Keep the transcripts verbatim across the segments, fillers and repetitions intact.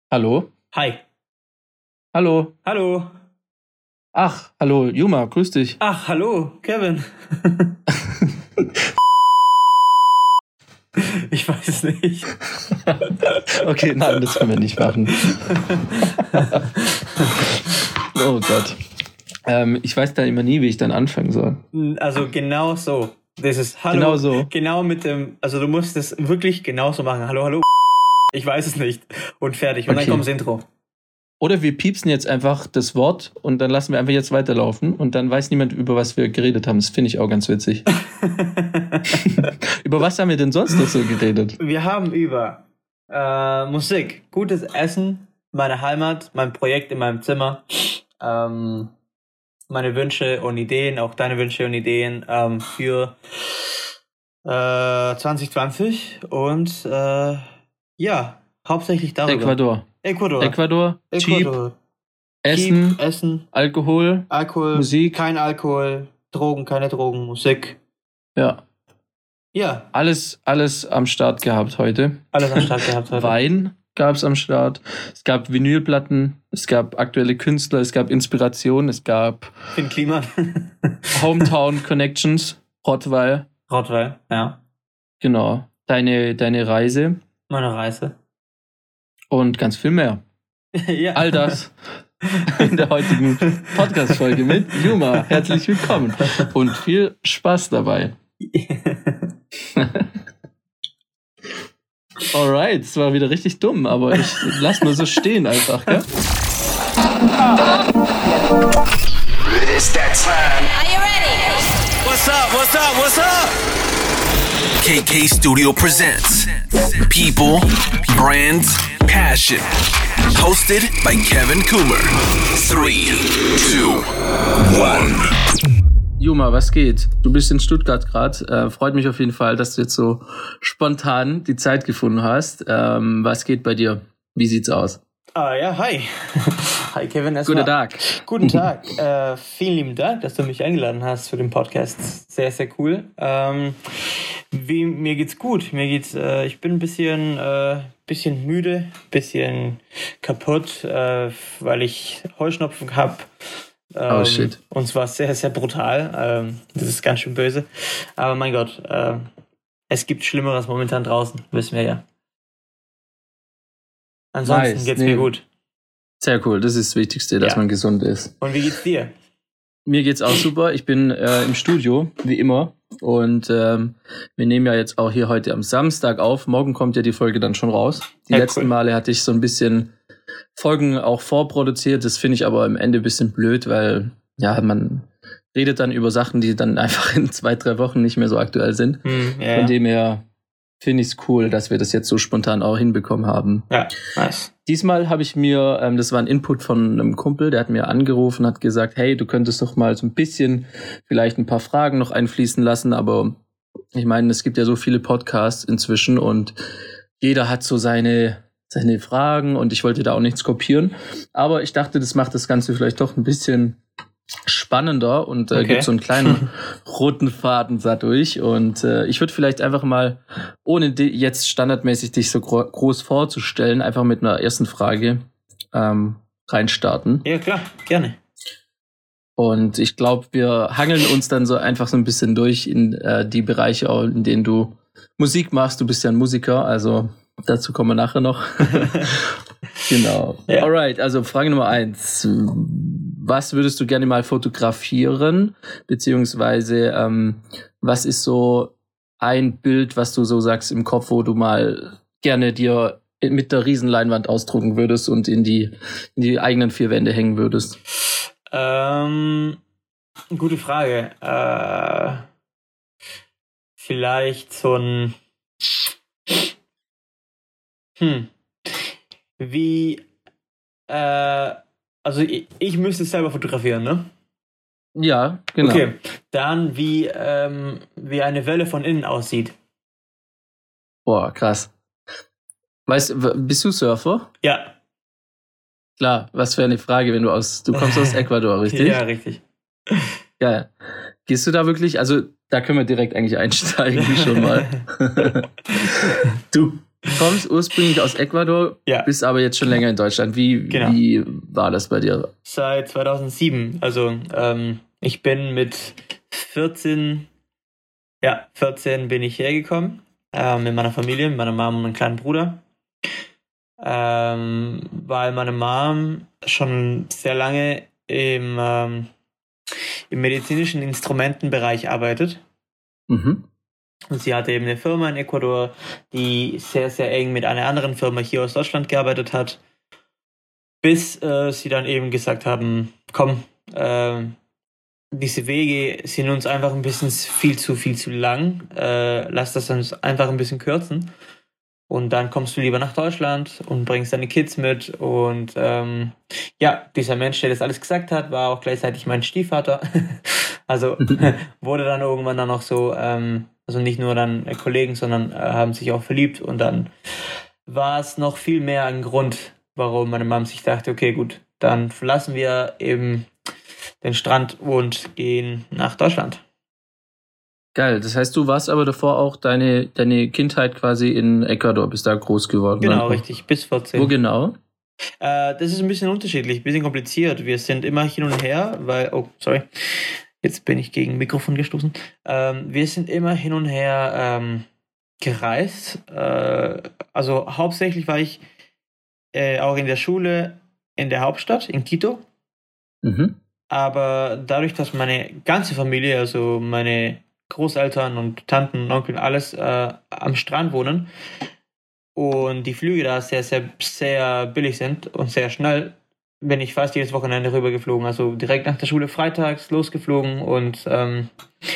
Hallo? Hi. Hallo? Hallo. Ach, hallo, Juma, grüß dich. Ach, hallo, Kevin. Ich weiß es nicht. Okay, nein, das können wir nicht machen. Oh Gott. Ähm, ich weiß da immer nie, wie ich dann anfangen soll. Also genau so. Das ist Hallo. Genau so. Genau mit dem, also du musst es wirklich genauso machen. Hallo, hallo. Ich weiß es nicht. Und fertig. Und Okay. dann kommt das Intro. Oder wir piepsen jetzt einfach das Wort und dann lassen wir einfach jetzt weiterlaufen und dann weiß niemand, über was wir geredet haben. Das finde ich auch ganz witzig. Über was haben wir denn sonst noch so geredet? Wir haben über äh, Musik, gutes Essen, meine Heimat, mein Projekt in meinem Zimmer, ähm, meine Wünsche und Ideen, auch deine Wünsche und Ideen ähm, für äh, zwanzig zwanzig und äh, ja, hauptsächlich darüber. Ecuador. Ecuador. Ecuador, Ecuador. Cheap, Essen, Cheap, Essen, Alkohol, Alkohol, Musik. kein Alkohol, Drogen, keine Drogen, Musik. Ja, Ja, alles, alles am Start gehabt heute. alles am Start gehabt heute. Wein gab es am Start. Es gab Vinylplatten, es gab aktuelle Künstler, es gab Inspiration, es gab Finn Kliman. Hometown Connections, Rottweil, Rottweil, ja. genau. Deine, deine Reise Meine Reise. und ganz viel mehr. Ja. All das in der heutigen Podcast-Folge mit Juma. Herzlich willkommen und viel Spaß dabei. Alright, es war wieder richtig dumm, aber ich lass nur so stehen einfach, gell? It's that time. Are you ready? What's up? What's up? What's up? K K Studio presents People, Brands, Passion. Hosted by Kevin Coomer. Three, two, one. Juma, was geht? Du bist in Stuttgart gerade. Äh, freut mich auf jeden Fall, dass du jetzt so spontan die Zeit gefunden hast. Ähm, was geht bei dir? Wie sieht's aus? Ah ja, hi. Hi Kevin. Erstmal. Guten Tag. Guten Tag. äh, vielen lieben Dank, dass du mich eingeladen hast für den Podcast. Sehr, sehr cool. Ähm, wie, mir geht's gut. Mir geht's, äh, ich bin ein bisschen, äh, bisschen müde, bisschen kaputt, äh, weil ich Heuschnupfen habe. Ähm, Oh shit. Und zwar sehr, sehr brutal. Ähm, das ist ganz schön böse. Aber mein Gott, äh, es gibt Schlimmeres momentan draußen, wissen wir ja. Ansonsten Nice. geht's Nee. mir gut. Sehr cool, das ist das Wichtigste, dass Ja. man gesund ist. Und wie geht's dir? Mir geht's auch super. Ich bin äh, im Studio, wie immer. Und ähm, wir nehmen ja jetzt auch hier heute am Samstag auf. Morgen kommt ja die Folge dann schon raus. Die Ja, letzten cool. Male hatte ich so ein bisschen Folgen auch vorproduziert. Das finde ich aber am Ende ein bisschen blöd, weil ja, man redet dann über Sachen, die dann einfach in zwei, drei Wochen nicht mehr so aktuell sind. Hm, ja, Von ja. dem her finde ich es cool, dass wir das jetzt so spontan auch hinbekommen haben. Ja, nice. Diesmal habe ich mir, ähm, das war ein Input von einem Kumpel, der hat mir angerufen, hat gesagt, hey, du könntest doch mal so ein bisschen vielleicht ein paar Fragen noch einfließen lassen, aber ich meine, es gibt ja so viele Podcasts inzwischen und jeder hat so seine, seine Fragen und ich wollte da auch nichts kopieren, aber ich dachte, das macht das Ganze vielleicht doch ein bisschen spannender und äh, Okay. gibt so einen kleinen roten Faden dadurch und äh, ich würde vielleicht einfach mal, ohne di- jetzt standardmäßig dich so gro- groß vorzustellen, einfach mit einer ersten Frage ähm, reinstarten. Ja, klar, gerne. Und ich glaube, wir hangeln uns dann so einfach so ein bisschen durch in äh, die Bereiche, auch in denen du Musik machst. Du bist ja ein Musiker, also dazu kommen wir nachher noch. Genau. Ja. Alright, also Frage Nummer eins. Was würdest du gerne mal fotografieren? Beziehungsweise, ähm, was ist so ein Bild, was du so sagst im Kopf, wo du mal gerne dir mit der Riesenleinwand ausdrucken würdest und in die, in die eigenen vier Wände hängen würdest? Ähm, gute Frage. Äh, vielleicht so ein. Hm. Wie. Äh, also ich, ich müsste es selber fotografieren, ne? Ja, genau. Okay. Dann wie, ähm, wie eine Welle von innen aussieht. Boah, krass. Weißt du, w- bist du Surfer? Ja. Klar, was für eine Frage, wenn du aus, du kommst aus Ecuador, richtig? Ja, richtig. Ja. Gehst du da wirklich, also da können wir direkt eigentlich einsteigen schon mal. du, kommst ursprünglich aus Ecuador, ja. bist aber jetzt schon länger in Deutschland. Wie, genau. wie war das bei dir? Seit zweitausendsieben. Also ähm, ich bin mit vierzehn, ja, vierzehn bin ich hergekommen, äh, mit meiner Familie, mit meiner Mom und meinem kleinen Bruder. Ähm, weil meine Mom schon sehr lange im, ähm, im medizinischen Instrumentenbereich arbeitet. Mhm. Und sie hatte eben eine Firma in Ecuador, die sehr, sehr eng mit einer anderen Firma hier aus Deutschland gearbeitet hat, bis äh, sie dann eben gesagt haben, komm, äh, diese Wege sind uns einfach ein bisschen viel zu, viel zu lang, äh, lass das uns einfach ein bisschen kürzen. Und dann kommst du lieber nach Deutschland und bringst deine Kids mit. Und ähm, ja, dieser Mensch, der das alles gesagt hat, war auch gleichzeitig mein Stiefvater. Also wurde dann irgendwann dann noch so, ähm, also nicht nur dann Kollegen, sondern äh, haben sich auch verliebt. Und dann war es noch viel mehr ein Grund, warum meine Mom sich dachte, okay, gut, dann verlassen wir eben den Strand und gehen nach Deutschland. Geil, das heißt, du warst aber davor auch deine, deine Kindheit quasi in Ecuador, bist da groß geworden. Genau, richtig, bis vierzehn. Wo genau? Äh, das ist ein bisschen unterschiedlich, ein bisschen kompliziert. Wir sind immer hin und her, weil, oh, sorry, jetzt bin ich gegen ein Mikrofon gestoßen. Ähm, wir sind immer hin und her ähm, gereist. Äh, also hauptsächlich war ich äh, auch in der Schule in der Hauptstadt, in Quito. Mhm. Aber dadurch, dass meine ganze Familie, also meine Großeltern und Tanten und Onkel, alles äh, am Strand wohnen und die Flüge da sehr, sehr, sehr billig sind und sehr schnell, bin ich fast jedes Wochenende rübergeflogen. Also direkt nach der Schule freitags losgeflogen und ähm,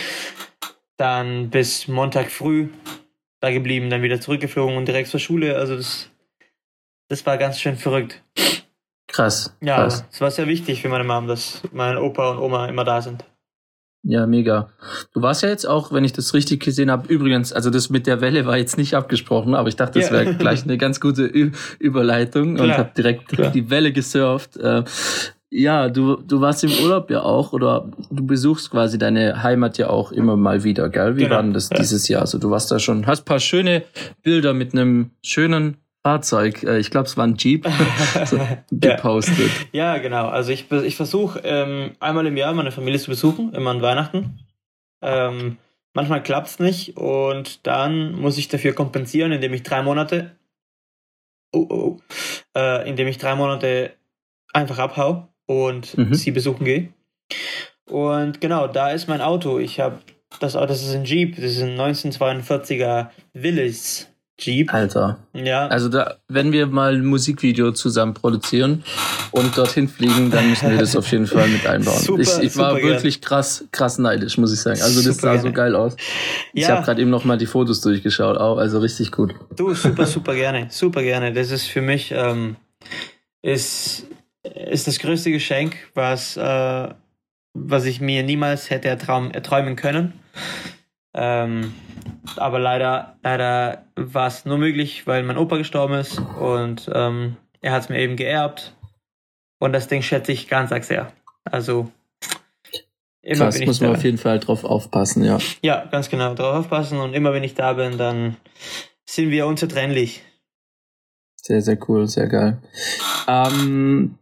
dann bis Montag früh da geblieben, dann wieder zurückgeflogen und direkt zur Schule. Also das, das war ganz schön verrückt. Krass. Ja, krass. es war sehr wichtig für meine Mom, dass mein Opa und Oma immer da sind. Ja, mega. Du warst ja jetzt auch, wenn ich das richtig gesehen habe, übrigens, also das mit der Welle war jetzt nicht abgesprochen, aber ich dachte, das wäre ja. gleich eine ganz gute Ü- Überleitung Klar. und habe direkt Klar. die Welle gesurft. Äh, ja, du, du warst im Urlaub ja auch oder du besuchst quasi deine Heimat ja auch immer mal wieder, gell? Wie genau. war denn das ja. dieses Jahr? Also du warst da schon, hast ein paar schöne Bilder mit einem schönen Fahrzeug, ich glaube, es war ein Jeep, so, gepostet. Ja. ja, genau. Also ich, ich versuche ähm, einmal im Jahr meine Familie zu besuchen, immer an Weihnachten. Ähm, manchmal klappt es nicht und dann muss ich dafür kompensieren, indem ich drei Monate oh, oh, äh, indem ich drei Monate einfach abhau und mhm. sie besuchen gehe. Und genau, da ist mein Auto. Ich habe das Auto, das ist ein Jeep, das ist ein neunzehnhundertzweiundvierziger Willys Jeep. Alter. Ja. Also da, wenn wir mal ein Musikvideo zusammen produzieren und dorthin fliegen, dann müssen wir das auf jeden Fall mit einbauen. Super, ich ich war super wirklich gern. krass, krass neidisch, muss ich sagen. Also das super sah so geil aus. Ja. Ich habe gerade eben noch mal die Fotos durchgeschaut, auch, also richtig gut. Du, super, super gerne, super gerne. Das ist für mich ähm, ist, ist das größte Geschenk, was, äh, was ich mir niemals hätte ertraum, erträumen können. Ähm, aber leider, leider war es nur möglich, weil mein Opa gestorben ist und ähm, er hat es mir eben geerbt und das Ding schätze ich ganz arg sehr. Also immer Krass, bin ich muss da. man auf jeden Fall drauf aufpassen, ja. Ja, ganz genau, drauf aufpassen und immer wenn ich da bin, dann sind wir unzertrennlich. Sehr, sehr cool, sehr geil. Ähm,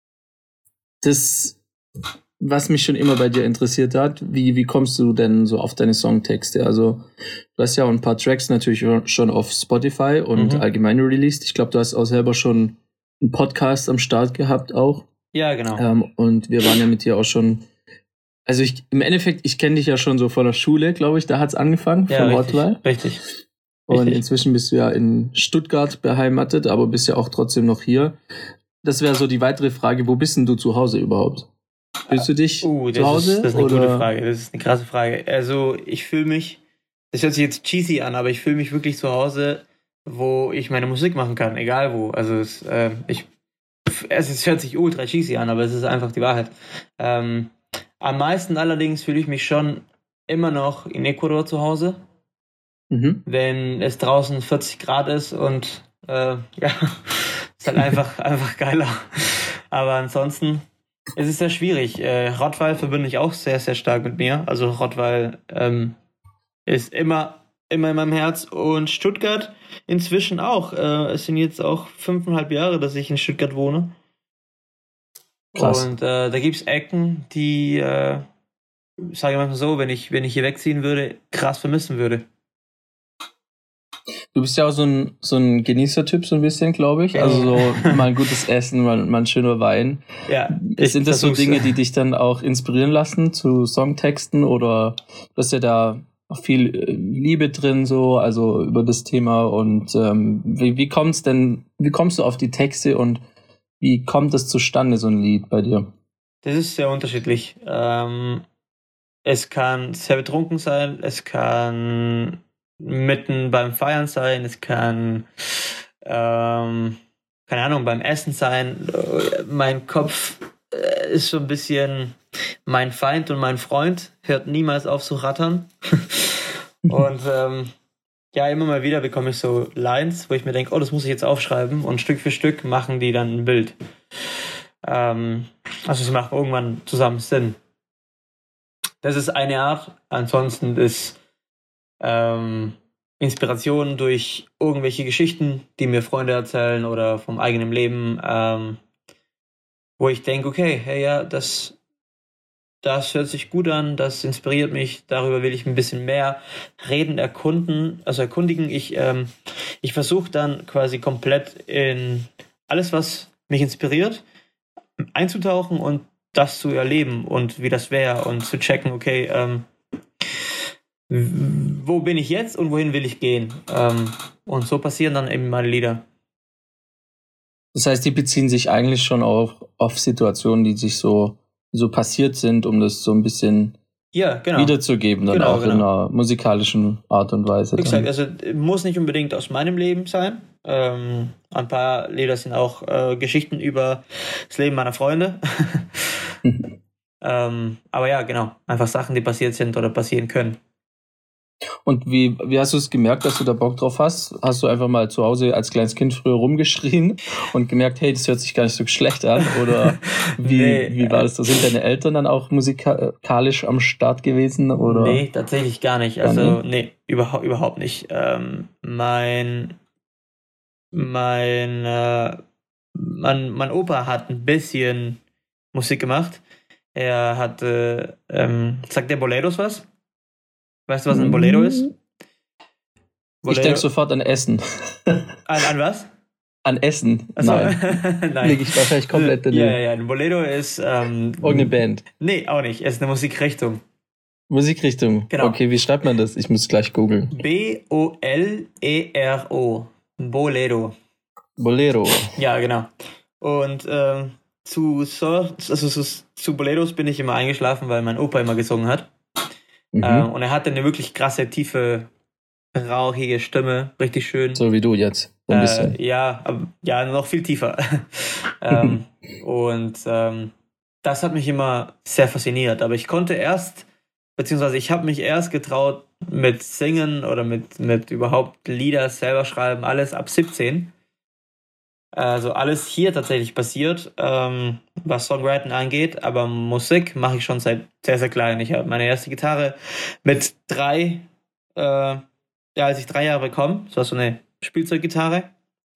das was mich schon immer bei dir interessiert hat, wie, wie kommst du denn so auf deine Songtexte? Also du hast ja auch ein paar Tracks natürlich schon auf Spotify und mhm. allgemein released. Ich glaube, du hast auch selber schon einen Podcast am Start gehabt auch. Ja, genau. Ähm, und wir waren ja mit dir auch schon, also ich im Endeffekt, ich kenne dich ja schon so von der Schule, glaube ich, da hat's angefangen, ja, von richtig, Rottweil. Richtig. Und richtig. inzwischen bist du ja in Stuttgart beheimatet, aber bist ja auch trotzdem noch hier. Das wäre so die weitere Frage, wo bist denn du zu Hause überhaupt? Fühlst du dich uh, das zu Hause? Ist, das ist eine oder? gute Frage, das ist eine krasse Frage. Also ich fühle mich, das hört sich jetzt cheesy an, aber ich fühle mich wirklich zu Hause, wo ich meine Musik machen kann, egal wo. Also es, äh, ich, es, es hört sich ultra cheesy an, aber es ist einfach die Wahrheit. Ähm, am meisten allerdings fühle ich mich schon immer noch in Ecuador zu Hause, mhm. wenn es draußen vierzig Grad ist und äh, ja, ist halt einfach, einfach geiler. Aber ansonsten es ist sehr schwierig. Äh, Rottweil verbinde ich auch sehr, sehr stark mit mir. Also Rottweil ähm, ist immer immer in meinem Herz. Und Stuttgart inzwischen auch. Äh, es sind jetzt auch fünfeinhalb Jahre, dass ich in Stuttgart wohne. Krass. Und äh, da gibt es Ecken, die, äh, sage ich mal so, wenn ich, wenn ich hier wegziehen würde, krass vermissen würde. Du bist ja auch so ein, so ein Genießer-Typ, so ein bisschen, glaube ich. Also so mal ein gutes Essen, mal, mal ein schöner Wein. Ja. Sind das so Dinge, die dich dann auch inspirieren lassen zu Songtexten, oder du hast ja da auch viel Liebe drin, so, also über das Thema, und ähm, wie, wie kommt's denn, wie kommst du auf die Texte und wie kommt es zustande, so ein Lied bei dir? Das ist sehr unterschiedlich. Ähm, es kann sehr betrunken sein, es kann mitten beim Feiern sein, es kann, ähm, keine Ahnung, beim Essen sein. Mein Kopf ist so ein bisschen mein Feind und mein Freund, hört niemals auf zu rattern. Und ähm, ja, immer mal wieder bekomme ich so Lines, wo ich mir denke, oh, das muss ich jetzt aufschreiben, und Stück für Stück machen die dann ein Bild. Ähm, also sie machen irgendwann zusammen Sinn. Das ist eine Art. Ansonsten ist ähm, Inspiration durch irgendwelche Geschichten, die mir Freunde erzählen, oder vom eigenen Leben, ähm, wo ich denke, okay, hey, ja, das, das hört sich gut an, das inspiriert mich, darüber will ich ein bisschen mehr reden, erkunden, also erkundigen. Ich, ähm, ich versuche dann quasi komplett in alles, was mich inspiriert, einzutauchen und das zu erleben und wie das wäre, und zu checken, okay, ähm, wo bin ich jetzt und wohin will ich gehen? Ähm, und so passieren dann eben meine Lieder. Das heißt, die beziehen sich eigentlich schon auf, auf Situationen, die sich so, so passiert sind, um das so ein bisschen ja, genau. wiederzugeben, dann genau, auch genau. in einer musikalischen Art und Weise. Wie gesagt, also muss nicht unbedingt aus meinem Leben sein. Ähm, ein paar Lieder sind auch äh, Geschichten über das Leben meiner Freunde. ähm, aber ja, genau, einfach Sachen, die passiert sind oder passieren können. Und wie, wie hast du es gemerkt, dass du da Bock drauf hast? Hast du einfach mal zu Hause als kleines Kind früher rumgeschrien und gemerkt, hey, das hört sich gar nicht so schlecht an? Oder wie, nee, wie war das? Sind deine Eltern dann auch musikalisch am Start gewesen? Oder? Nee, tatsächlich gar nicht. Also, nee, überhaupt, überhaupt nicht. Ähm, mein, mein, äh, mein, mein Opa hat ein bisschen Musik gemacht. Er hatte, ähm, sagt der Boleros was? Weißt du, was ein Bolero ist? Bolero? Ich denke sofort an Essen. An, an was? An Essen. Achso. Nein. Nein. Liege ich wahrscheinlich komplett daneben. Ja, ja, ja. Ein Bolero ist... Ähm, Irgendeine Band. Nee, auch nicht. Es ist eine Musikrichtung. Musikrichtung? Genau. Okay, wie schreibt man das? Ich muss gleich googeln. B O L E R O. Bolero. Bolero. Ja, genau. Und ähm, zu, so, also zu, zu Boleros bin ich immer eingeschlafen, weil mein Opa immer gesungen hat. Mhm. Äh, und er hatte eine wirklich krasse, tiefe, rauchige Stimme, richtig schön. So wie du jetzt, ein bisschen. Äh, ja, aber, ja, noch viel tiefer. ähm, und ähm, das hat mich immer sehr fasziniert. Aber ich konnte erst, beziehungsweise ich habe mich erst getraut mit Singen oder mit, mit überhaupt Lieder selber schreiben, alles ab siebzehn. Also alles hier tatsächlich passiert, ähm, was Songwriting angeht, aber Musik mache ich schon seit sehr, sehr klein. Ich habe meine erste Gitarre mit drei, äh, ja, als ich drei Jahre bekomme, das war so eine Spielzeuggitarre,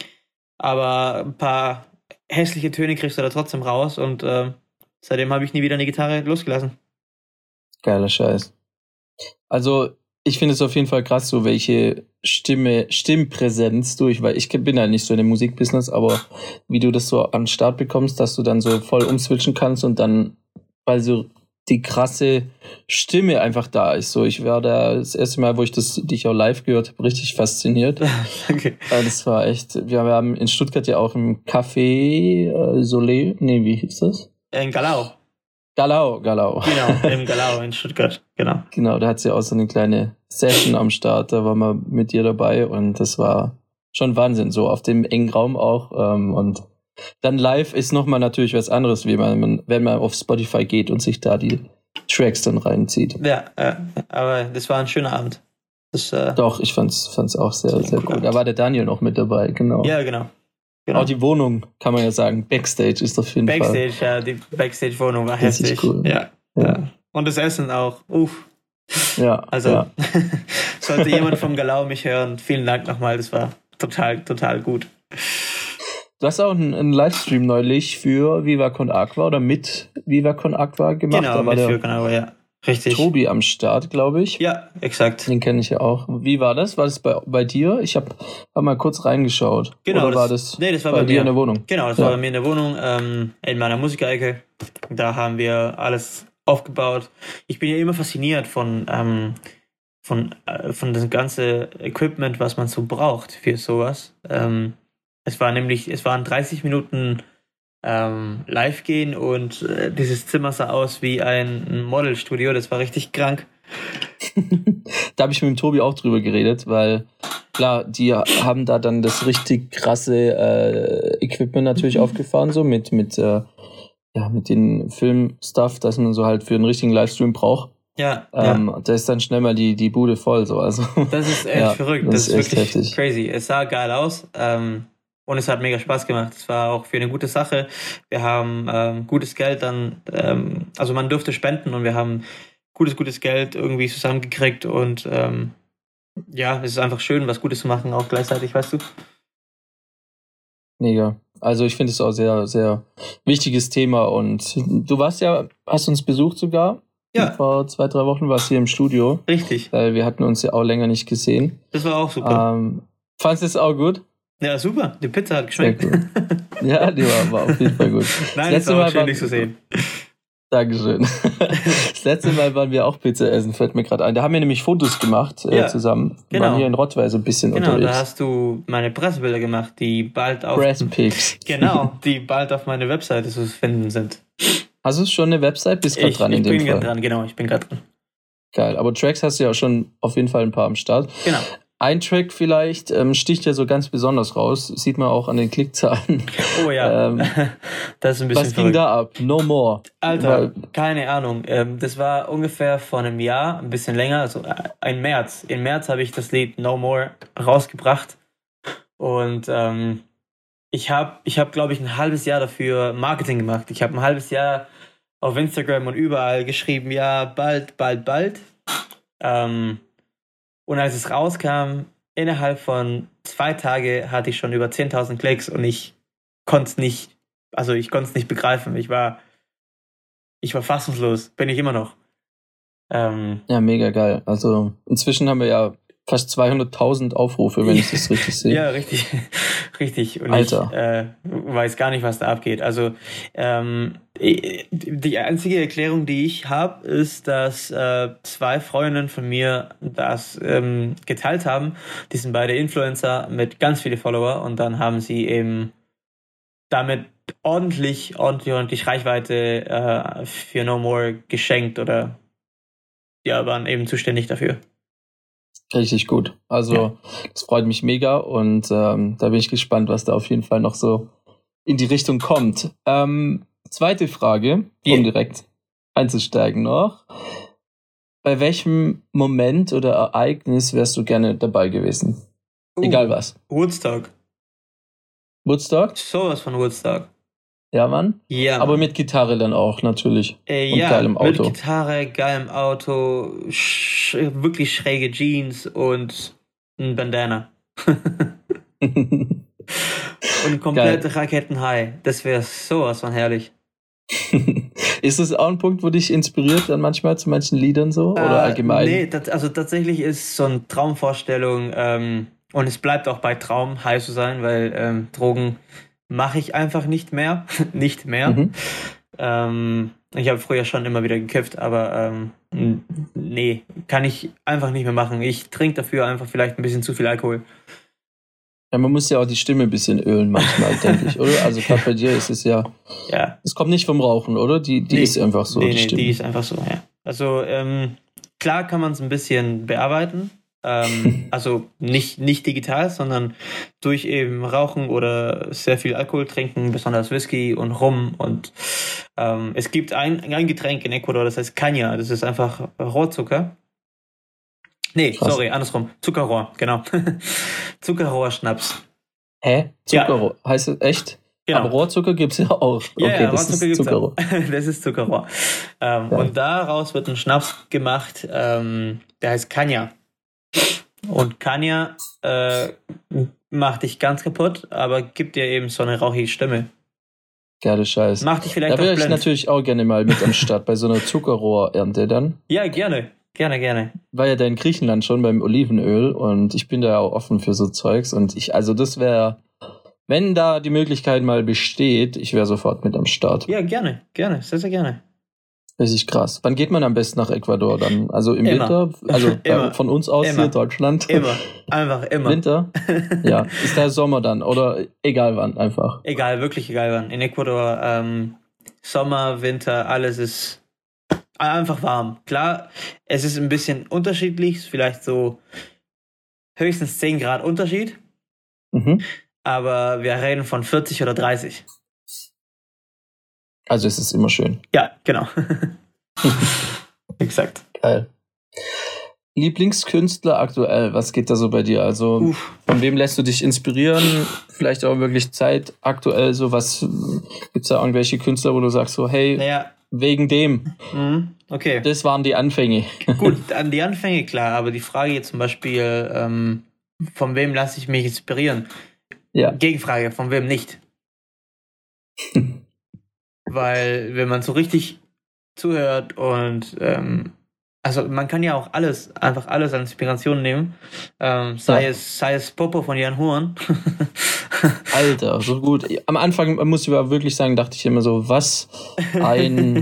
aber ein paar hässliche Töne kriegst du da trotzdem raus, und äh, seitdem habe ich nie wieder eine Gitarre losgelassen. Geiler Scheiß. Also ich finde es auf jeden Fall krass, so welche Stimme, Stimmpräsenz du, ich, weil ich bin ja nicht so in dem Musikbusiness, aber wie du das so an den Start bekommst, dass du dann so voll umswitchen kannst und dann, weil so die krasse Stimme einfach da ist. So, ich war da das erste Mal, wo ich das dich auch live gehört habe, richtig fasziniert. Okay. Das war echt, wir haben in Stuttgart ja auch im Café äh, Soleil, nee, wie hieß das? In Galau. Galau, Galau. Genau, im Galau in Stuttgart, genau. Genau, da hat sie auch so eine kleine Session am Start, da waren wir mit dir dabei, und das war schon Wahnsinn, so auf dem engen Raum auch. Ähm, und dann live ist nochmal natürlich was anderes, wie man, wenn man auf Spotify geht und sich da die Tracks dann reinzieht. Ja, äh, aber das war ein schöner Abend. Das, äh, Doch, ich fand's, fand's auch sehr, sehr gut. Da war der Daniel noch mit dabei, genau. Ja, genau. Genau. Auch die Wohnung, kann man ja sagen, Backstage ist auf jeden Backstage, Fall. ja, die Backstage-Wohnung war Richtig heftig. Cool. Ja, ja. Und das Essen auch. Uff. Ja. Also, ja. sollte jemand vom Galau mich hören, vielen Dank nochmal, das war total, total gut. Du hast auch einen, einen Livestream neulich für Viva Con Aqua oder mit Viva Con Aqua gemacht. Genau, da war mit der Viva Con Aqua, ja. Richtig. Tobi am Start, glaube ich. Ja, exakt. Den kenne ich ja auch. Wie war das? War das bei, bei dir? Ich habe hab mal kurz reingeschaut. Genau. Oder das, war das, nee, das war bei, bei dir mir in der Wohnung? Genau, das ja. war bei mir in der Wohnung, ähm, in meiner Musikerecke. Da haben wir alles aufgebaut. Ich bin ja immer fasziniert von, ähm, von, äh, von das ganze Equipment, was man so braucht für sowas. Ähm, es war nämlich, es waren dreißig Minuten ähm, live gehen und äh, dieses Zimmer sah aus wie ein Modelstudio. Das war richtig krank. Da habe ich mit dem Tobi auch drüber geredet, weil klar, die haben da dann das richtig krasse äh, Equipment natürlich mhm. aufgefahren, so mit, mit, äh, ja, mit den Film-Stuff, das man so halt für einen richtigen Livestream braucht. Ja, ähm, ja. Da ist dann schnell mal die, die Bude voll. So. Also, das ist echt ja, verrückt. Das, das ist echt wirklich heftig. Crazy. Es sah geil aus. Ähm, Und es hat mega Spaß gemacht. Es war auch für eine gute Sache. Wir haben ähm, gutes Geld dann, ähm, also man durfte spenden und wir haben gutes, gutes Geld irgendwie zusammengekriegt und ähm, ja, es ist einfach schön, was Gutes zu machen, auch gleichzeitig, weißt du? Mega. Also ich finde es auch sehr, sehr wichtiges Thema und du warst ja, hast uns besucht sogar. Ja. Vor zwei, drei Wochen warst du hier im Studio. Richtig. Weil wir hatten uns ja auch länger nicht gesehen. Das war auch super. Ähm, fandest du es auch gut? Ja, super. Die Pizza hat geschmeckt. Cool. Ja, die war, war auf jeden Fall gut. Nein, das, das war auch schön, dich zu sehen. Dankeschön. Das letzte Mal waren wir auch Pizza essen, fällt mir gerade ein. Da haben wir nämlich Fotos gemacht äh, ja, zusammen. Wir genau. waren hier in Rottweil so ein bisschen genau, unterwegs. Genau, da hast du meine Pressebilder gemacht, die bald auf... Presspics. Genau, die bald auf meiner Webseite zu finden sind. Hast du schon eine Website? Bist gerade dran ich in dem Fall? Ich bin gerade dran, genau, ich bin gerade dran. Geil, aber Tracks hast du ja schon auf jeden Fall ein paar am Start. Genau. Ein Track vielleicht ähm, sticht ja so ganz besonders raus. Sieht man auch an den Klickzahlen. Oh ja, ähm, das ist ein bisschen Was verrückt. ging da ab? No More. Alter, Weil, keine Ahnung. Ähm, das war ungefähr vor einem Jahr, ein bisschen länger, also äh, im März. Im März habe ich das Lied No More rausgebracht. Und ähm, ich habe, ich hab, glaube ich, ein halbes Jahr dafür Marketing gemacht. Ich habe ein halbes Jahr auf Instagram und überall geschrieben, ja, bald, bald, bald. Ähm, Und als es rauskam, innerhalb von zwei Tagen hatte ich schon über zehntausend Klicks und ich konnte es nicht, also ich konnte es nicht begreifen. Ich war, ich war fassungslos, bin ich immer noch. Ähm, ja, mega geil. Also inzwischen haben wir ja fast zweihunderttausend Aufrufe, wenn ich das richtig sehe. Ja, richtig, richtig. Und Alter. ich äh, weiß gar nicht, was da abgeht. Also ähm, die einzige Erklärung, die ich habe, ist, dass äh, zwei Freundinnen von mir das ähm, geteilt haben. Die sind beide Influencer mit ganz vielen Follower und dann haben sie eben damit ordentlich, ordentlich, ordentlich Reichweite äh, für No More geschenkt oder ja, waren eben zuständig dafür. Richtig gut. Also ja. Das freut mich mega und ähm, da bin ich gespannt, was da auf jeden Fall noch so in die Richtung kommt. Ähm, zweite Frage, um yeah. direkt einzusteigen noch. Bei welchem Moment oder Ereignis wärst du gerne dabei gewesen? Uh, Egal was. Woodstock. Woodstock? Sowas von Woodstock. Ja, Mann? Ja. Aber mit Gitarre dann auch, natürlich. Äh, und ja, geilem Auto. mit Gitarre, geilem Auto, sch- wirklich schräge Jeans und ein Bandana. Und komplette Raketenhigh. Das wäre sowas von herrlich. Ist das auch ein Punkt, wo dich inspiriert dann manchmal zu manchen Liedern so? Oder äh, allgemein? Nee, das, also tatsächlich ist so eine Traumvorstellung ähm, und es bleibt auch bei Traum, high zu sein, weil ähm, Drogen mache ich einfach nicht mehr. nicht mehr. Mhm. Ähm, ich habe früher schon immer wieder gekifft, aber ähm, nee, kann ich einfach nicht mehr machen. Ich trinke dafür einfach vielleicht ein bisschen zu viel Alkohol. Ja, man muss ja auch die Stimme ein bisschen ölen manchmal, denke ich, oder? Also gerade bei dir ist es ja, ja, es kommt nicht vom Rauchen, oder? Die, die nee, ist einfach so, nee, die nee, Stimme. die ist einfach so, ja. Also ähm, klar kann man es ein bisschen bearbeiten, ähm, also nicht, nicht digital, sondern durch eben Rauchen oder sehr viel Alkohol trinken, besonders Whisky und Rum und ähm, es gibt ein, ein Getränk in Ecuador, das heißt Caña, das ist einfach Rohrzucker. Nee, Krass. sorry, andersrum. Zuckerrohr, genau. Zuckerrohrschnaps. Hä? Zuckerrohr? Ja. Heißt das echt? Genau. Aber Rohrzucker gibt es ja auch. Ja, okay, ja, das Rohrzucker ist gibt's Zuckerrohr. auch. Das ist Zuckerrohr. Ähm, Ja. Und daraus wird ein Schnaps gemacht, ähm, der heißt Kanya. Und Kanya äh, macht dich ganz kaputt, aber gibt dir eben so eine rauchige Stimme. Geile Scheiße. Macht dich vielleicht Da wäre auch ich blind. natürlich auch gerne mal mit am Start bei so einer Zuckerrohrernte dann. Ja, gerne. Gerne, gerne. War ja da in Griechenland schon beim Olivenöl und ich bin da ja auch offen für so Zeugs und ich, also das wäre, wenn da die Möglichkeit mal besteht, ich wäre sofort mit am Start. Ja, gerne. Gerne. Sehr, sehr gerne. Richtig krass. Wann geht man am besten nach Ecuador dann? Also im Immer. Winter? Also Immer. äh, von uns aus Immer. hier Deutschland? Immer. Einfach immer. Winter? Ja. Ist da Sommer dann? Oder egal wann einfach? Egal, wirklich egal wann. In Ecuador, ähm, Sommer, Winter, alles ist einfach warm. Klar, es ist ein bisschen unterschiedlich, vielleicht so höchstens zehn Grad Unterschied, Mhm. aber wir reden von vierzig oder dreißig. Also es ist immer schön. Ja, genau. Exakt. Geil. Lieblingskünstler aktuell, was geht da so bei dir? Also Uff. von wem lässt du dich inspirieren? Vielleicht auch wirklich Zeit aktuell so, was gibt's da irgendwelche Künstler, wo du sagst so, hey, Naja, wegen dem, mhm, okay. das waren die Anfänge. Gut, an die Anfänge klar, aber die Frage jetzt zum Beispiel, ähm, von wem lasse ich mich inspirieren? Ja. Gegenfrage, von wem nicht? Weil wenn man so richtig zuhört und ähm, also man kann ja auch alles, einfach alles als Inspiration nehmen. Ähm, sei Ja. es, sei es Popo von Jan Horn. Alter, so gut. Am Anfang muss ich aber wirklich sagen, dachte ich immer so, was ein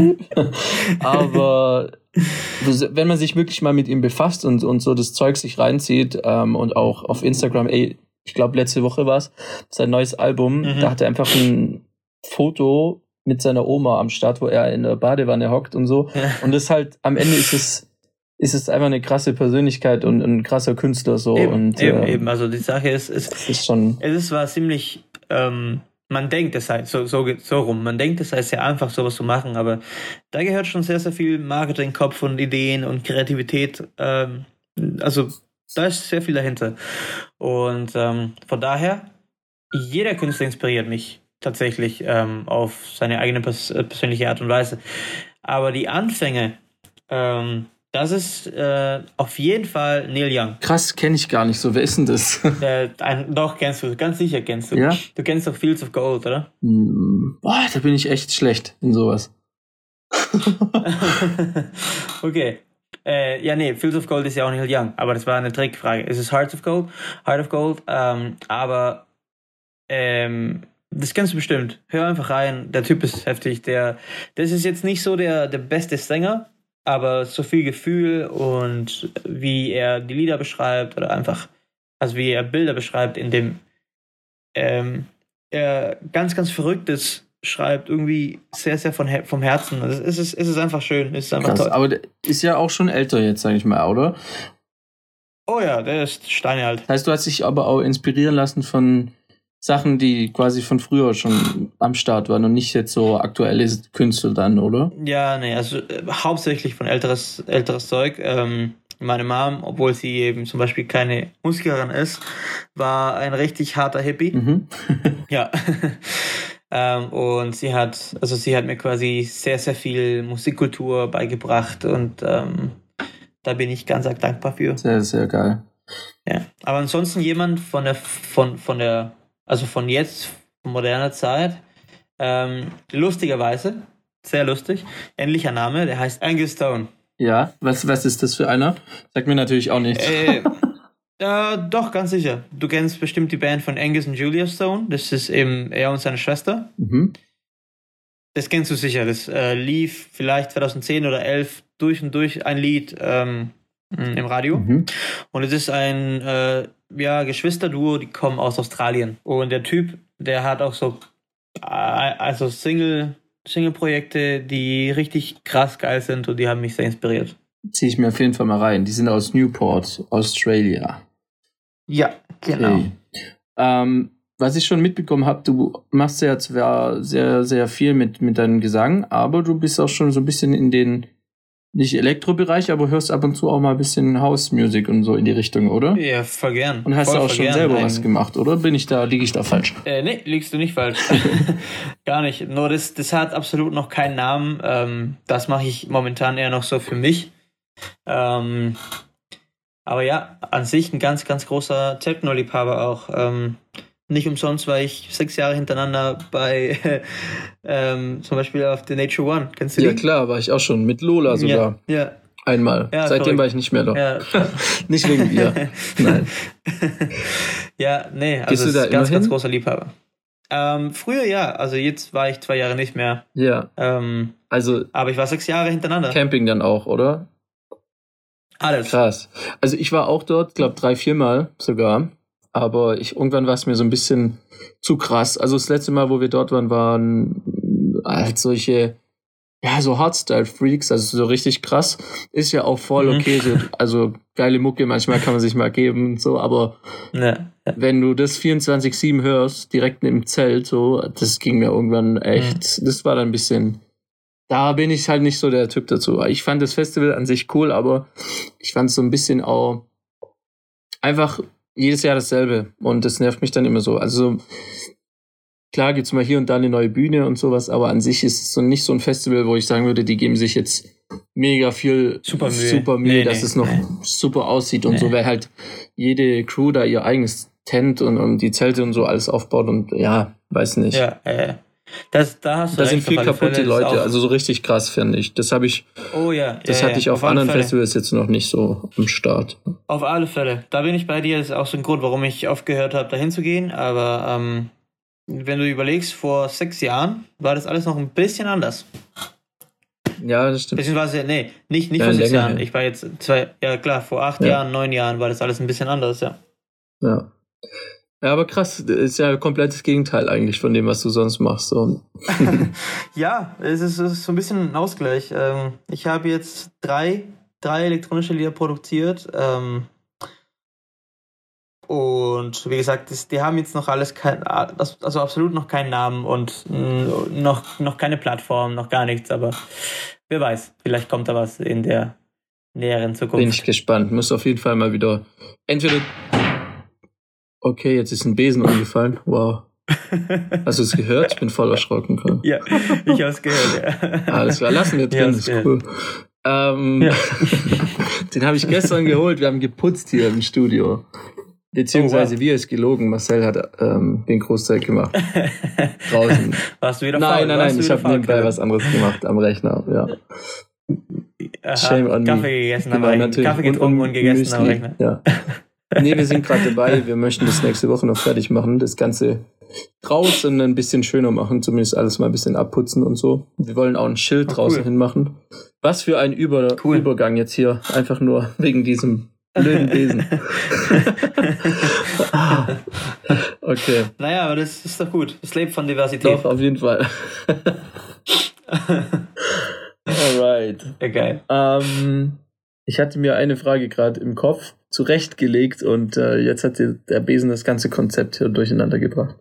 aber wenn man sich wirklich mal mit ihm befasst und, und so das Zeug sich reinzieht ähm, und auch auf Instagram, ey, ich glaube letzte Woche war es, sein neues Album, Mhm. da hat er einfach ein Foto mit seiner Oma am Start, wo er in der Badewanne hockt und so. Und das halt, am Ende ist es, ist es einfach eine krasse Persönlichkeit und ein krasser Künstler so. eben, und eben, äh, eben. Also die Sache ist, es, das ist schon, es ist zwar ziemlich, ähm, man denkt es halt so, so, so rum, man denkt es sei sehr einfach, sowas zu machen, aber da gehört schon sehr, sehr viel Marketing-Kopf und Ideen und Kreativität, ähm, also da ist sehr viel dahinter. Und ähm, von daher, jeder Künstler inspiriert mich tatsächlich ähm, auf seine eigene pers- äh, persönliche Art und Weise. Aber die Anfänge, ähm, das ist äh, auf jeden Fall Neil Young. krass, kenne ich gar nicht so. Wer ist denn das? Äh, ein, doch, kennst du, ganz sicher kennst du. Ja? Du kennst doch Fields of Gold, oder? Hm, Boah, da bin ich echt schlecht in sowas. Okay. Äh, ja, nee, Fields of Gold ist ja auch Neil Young, aber das war eine Trickfrage. Es ist Hearts of Gold, Heart of Gold, ähm, aber ähm, das kennst du bestimmt. Hör einfach rein, der Typ ist heftig. Der, das ist jetzt nicht so der, der beste Sänger, aber so viel Gefühl und wie er die Lieder beschreibt oder einfach, also wie er Bilder beschreibt, in dem ähm, er ganz, ganz Verrücktes schreibt, irgendwie sehr, sehr von, Her- vom Herzen. Also es ist, es ist einfach schön, es ist einfach Krass, toll. aber der ist ja auch schon älter jetzt, sag ich mal, oder? Oh ja, der ist steinalt. Das heißt, du hast dich aber auch inspirieren lassen von Sachen, die quasi von früher schon am Start waren und nicht jetzt so aktuelle Künstler dann, oder? Ja, nee, also äh, hauptsächlich von älteres, älteres Zeug. Ähm, meine Mom, obwohl sie eben zum Beispiel keine Musikerin ist, war ein richtig harter Hippie. Mhm. Ja. ähm, und sie hat, also sie hat mir quasi sehr, sehr viel Musikkultur beigebracht und ähm, da bin ich ganz arg dankbar für. Sehr, sehr geil. Ja. Aber ansonsten jemand von der, von, von der, also von jetzt, von moderner Zeit, ähm, lustigerweise, sehr lustig, ähnlicher Name, der heißt Angus Stone. Ja, was, was ist das für einer? Sagt mir natürlich auch nichts. Äh, äh, doch, ganz sicher. Du kennst bestimmt die Band von Angus und Julia Stone. Das ist eben er und seine Schwester. Mhm. Das kennst du sicher. Das äh, lief vielleicht zwanzig zehn oder elf durch und durch ein Lied ähm, im Radio. Mhm. Und es ist ein äh, ja, Geschwisterduo, die kommen aus Australien. Und der Typ, der hat auch so äh, also Single, Single-Projekte, die richtig krass geil sind und die haben mich sehr inspiriert. Ziehe ich mir auf jeden Fall mal rein. Die sind aus Newport, Australia. Ja, genau. Okay. Ähm, was ich schon mitbekommen habe, du machst ja zwar sehr, sehr viel mit, mit deinem Gesang, aber du bist auch schon so ein bisschen in den nicht Elektrobereich, aber hörst ab und zu auch mal ein bisschen House-Music und so in die Richtung, oder? Ja, voll gern. Und hast voll, du auch schon gern. selber Ein, was gemacht, oder? Bin ich da, liege ich da falsch? Äh, nee, liegst du nicht falsch. Gar nicht. Nur das, das hat absolut noch keinen Namen. Ähm, das mache ich momentan eher noch so für mich. Ähm, aber ja, an sich ein ganz, ganz großer Techno-Liebhaber auch. Ähm, nicht umsonst war ich sechs Jahre hintereinander bei ähm, zum Beispiel auf The Nature One. Kennst du die? Ja klar, war ich auch schon. Mit Lola sogar. Ja, ja. Einmal. Ja, Seitdem verrückt. war ich nicht mehr da. Ja. Nicht wegen dir. Nein. Ja, nee, Gehst also du da ist ganz, immer ganz hin? großer Liebhaber. Ähm, früher ja, also jetzt war ich zwei Jahre nicht mehr. Ja. Ähm, Also aber ich war sechs Jahre hintereinander. Camping dann auch, oder? Alles. Krass. Also ich war auch dort, glaube drei, vier Mal sogar. Aber ich irgendwann war es mir so ein bisschen zu krass. Also das letzte Mal, wo wir dort waren, waren halt solche, ja, so Hardstyle-Freaks, also so richtig krass. Ist ja auch voll Mhm. okay, so, also geile Mucke, manchmal kann man sich mal geben, so, aber Ja. wenn du das vierundzwanzig sieben hörst, direkt im Zelt, so, das ging mir irgendwann echt, das war dann ein bisschen, da bin ich halt nicht so der Typ dazu. Ich fand das Festival an sich cool, aber ich fand es so ein bisschen auch einfach jedes Jahr dasselbe und das nervt mich dann immer so. Also klar gibt's mal hier und da eine neue Bühne und sowas, aber an sich ist es so nicht so ein Festival, wo ich sagen würde, die geben sich jetzt mega viel Super Mühe. super Mühe Nee, dass nee, es noch nee. super aussieht und Nee. so, weil halt jede Crew da ihr eigenes Tent und, und die Zelte und so alles aufbaut und ja, weiß nicht. Ja, äh, das, da hast du Da recht, sind viel auf alle kaputte Fälle. Leute, Ist auch- also so richtig krass, finde ich. Das habe ich, Oh ja, das ja, hatte ja, ich auf, alle anderen Fälle. Festivals jetzt noch nicht so am Start. Auf alle Fälle. Da bin ich bei dir. Das ist auch so ein Grund, warum ich aufgehört habe, dahin zu gehen. Aber ähm, wenn du überlegst, vor sechs Jahren war das alles noch ein bisschen anders. Ja, das stimmt. Beziehungsweise, nee, nicht, nicht Ja, vor sechs länger Jahren. her. Ich war jetzt zwei, ja klar, vor acht Ja. Jahren, neun Jahren war das alles ein bisschen anders, ja. Ja. Ja, aber krass, das ist ja komplettes Gegenteil eigentlich von dem, was du sonst machst. So. Ja, es ist, es ist so ein bisschen ein Ausgleich. Ähm, ich habe jetzt drei, drei elektronische Lieder produziert. Ähm, und wie gesagt, das, die haben jetzt noch alles, kein, also absolut noch keinen Namen und mh, noch, noch keine Plattform, noch gar nichts. Aber wer weiß, vielleicht kommt da was in der näheren Zukunft. Bin ich gespannt. Muss auf jeden Fall mal wieder. Entweder. Okay, jetzt ist ein Besen umgefallen. Wow. Hast du es gehört? Ich bin voll erschrocken. Cool. Ja, ich habe es gehört. Ja. Alles klar, lassen wir Ich drin, hab's das ist gehört. cool. Ähm, Ja. Den habe ich gestern geholt. Wir haben geputzt hier im Studio. Beziehungsweise Oh, wow. wir ist gelogen. Marcel hat ähm, den Großteil gemacht. Draußen. Warst du wieder Nein, faul? nein, Warst nein, du ich wieder habe faul, nebenbei Kevin? was anderes gemacht am Rechner. Ja. Aha, Shame on me. Kaffee gegessen am Genau, Rechner. natürlich. Kaffee getrunken und, und gegessen am Müsli. Rechner. Ja. Nee, wir sind gerade dabei. Wir möchten das nächste Woche noch fertig machen. Das Ganze draußen ein bisschen schöner machen. Zumindest alles mal ein bisschen abputzen und so. Wir wollen auch ein Schild Oh, draußen cool. hin machen. Was für ein Über- Cool. Übergang jetzt hier. Einfach nur wegen diesem blöden Besen. Okay. Naja, aber das ist doch gut. Das lebt von Diversität. Doch, auf jeden Fall. Alright. Ja, geil. Ähm, ich hatte mir eine Frage gerade im Kopf zurechtgelegt und äh, jetzt hat der, der Besen das ganze Konzept hier durcheinander gebracht.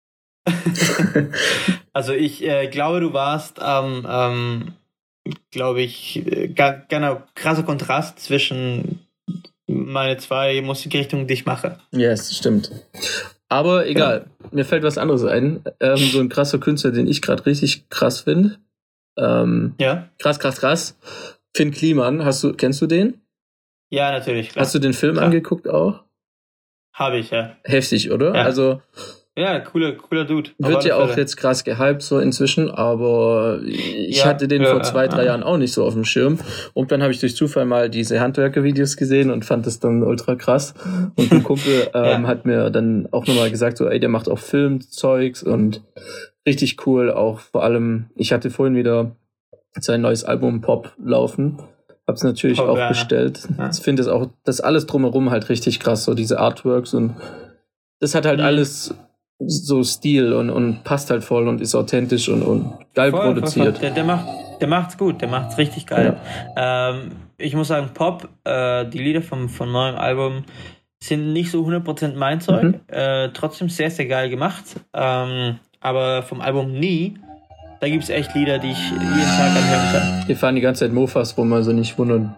Also ich äh, glaube, du warst am, ähm, glaube ich, äh, ga- genau, krasser Kontrast zwischen meine zwei Musikrichtungen, die ich mache. Ja, yes, stimmt. Aber egal, mir fällt was anderes ein. Ähm, so ein krasser Künstler, den ich gerade richtig krass finde. Ähm, Ja? krass, krass, krass. Finn Kliman, hast du, kennst du den? Ja, natürlich. Klar. Hast du den Film Klar. angeguckt auch? Habe ich, ja. Heftig, oder? Ja. Also Ja, cooler, cooler Dude. Auf wird alle ja auch Fälle. jetzt krass gehypt so inzwischen, aber ich Ja, hatte den ja, vor zwei, ja, drei ja. Jahren auch nicht so auf dem Schirm. Und dann habe ich durch Zufall mal diese Handwerker-Videos gesehen und fand das dann ultra krass. Und ein Kumpel ähm, Ja. hat mir dann auch nochmal gesagt, so, ey, der macht auch Filmzeugs und richtig cool. Auch vor allem, ich hatte vorhin wieder sein neues Album Pop laufen. Hab's natürlich Pop, auch ja. bestellt. Ja. Ich finde das auch, das alles drumherum halt richtig krass, so diese Artworks und das hat halt Mhm. alles so Stil und, und passt halt voll und ist authentisch und, und geil Voll, voll, produziert. voll. Der, der, macht, der macht's gut, der macht's richtig geil. Ähm, ich muss sagen, Pop, äh, die Lieder vom, vom neuen Album sind nicht so hundert Prozent mein Zeug, Mhm. äh, trotzdem sehr, sehr geil gemacht. Ähm, aber vom Album Nie da gibt es echt Lieder, die ich jeden Tag anhören kann. Wir fahren die ganze Zeit Mofas rum, also nicht wundern.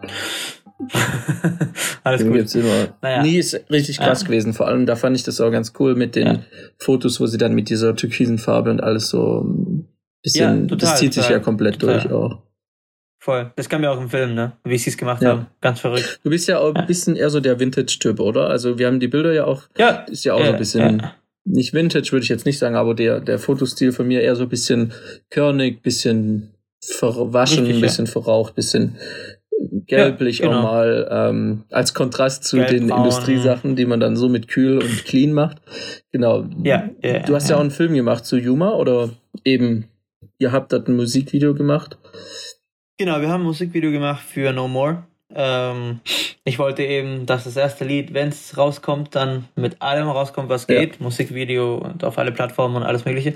Alles Den gut. gibt's immer. Naja. Nie ist richtig krass Ja. gewesen. Vor allem, da fand ich das auch ganz cool mit den Ja. Fotos, wo sie dann mit dieser türkisen Farbe und alles so ein bisschen, Ja, total, das zieht sich total, ja komplett total. durch auch. Voll. Das kam ja auch im Film, ne? Wie sie es gemacht Ja. haben. Ganz verrückt. Du bist ja auch ein bisschen eher so der Vintage-Typ, oder? Also wir haben die Bilder ja auch, Ja. ist ja auch so Ja, ein bisschen, ja. nicht Vintage würde ich jetzt nicht sagen, aber der, der Fotostil von mir eher so ein bisschen körnig, bisschen verwaschen, Richtig, ein ja. bisschen verraucht, bisschen gelblich Ja, genau. auch mal, ähm, als Kontrast zu den Gelbbraun. Industriesachen, die man dann so mit kühl und clean macht. Genau. Ja, ja, Du hast ja ja. auch einen Film gemacht zu Yuma, oder eben, ihr habt dort ein Musikvideo gemacht. Genau, wir haben ein Musikvideo gemacht für No More. Ähm, ich wollte eben, dass das erste Lied, wenn es rauskommt, dann mit allem rauskommt, was Ja. geht. Musikvideo und auf alle Plattformen und alles Mögliche.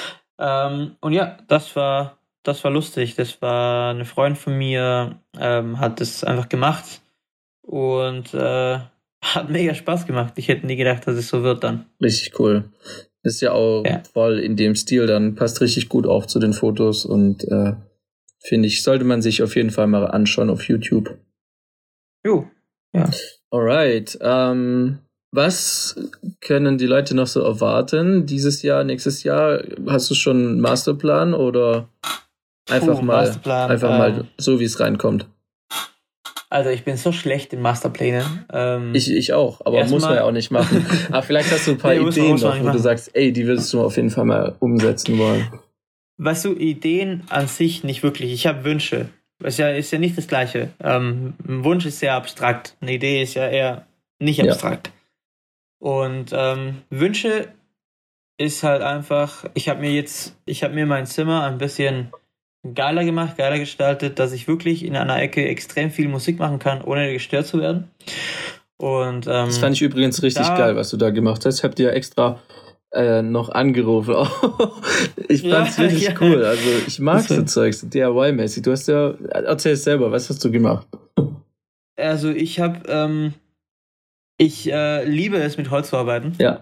Ähm, und ja, das war, das war lustig. Das war eine Freundin von mir, ähm, hat das einfach gemacht und äh, hat mega Spaß gemacht. Ich hätte nie gedacht, dass es so wird dann. Richtig cool. Ist ja auch Ja. voll in dem Stil, dann passt richtig gut auch zu den Fotos und äh, finde ich, sollte man sich auf jeden Fall mal anschauen auf YouTube. Jo, ja. Alright, ähm, was können die Leute noch so erwarten dieses Jahr, nächstes Jahr? Hast du schon einen Masterplan oder einfach Puh, mal, Masterplan, einfach ähm, mal so, wie es reinkommt? Also ich bin so schlecht in Masterplänen. Ähm, Ich, ich auch, aber Erst muss man mal- ja auch nicht machen. Aber vielleicht hast du ein paar Nee, muss man- Ideen muss man noch, nicht wo du machen. sagst, ey, die würdest du auf jeden Fall mal umsetzen wollen. Weißt du, Ideen an sich nicht wirklich. Ich habe Wünsche. Ist ja, ist ja nicht das Gleiche. Ähm, ein Wunsch ist sehr abstrakt. Eine Idee ist ja eher nicht Ja. abstrakt. Und ähm, Wünsche ist halt einfach, ich habe mir jetzt, ich habe mir mein Zimmer ein bisschen geiler gemacht, geiler gestaltet, dass ich wirklich in einer Ecke extrem viel Musik machen kann, ohne gestört zu werden. Und ähm, Das fand ich übrigens richtig da- geil, was du da gemacht hast. Ich habe dir extra äh, noch angerufen. Ich Ja, fand's richtig ja. cool. Also ich mag Das so war- Zeugs, D I Y-mäßig. Du hast ja, erzähl es selber, was hast du gemacht? also ich habe, ähm, ich äh, liebe es, mit Holz zu arbeiten. Ja,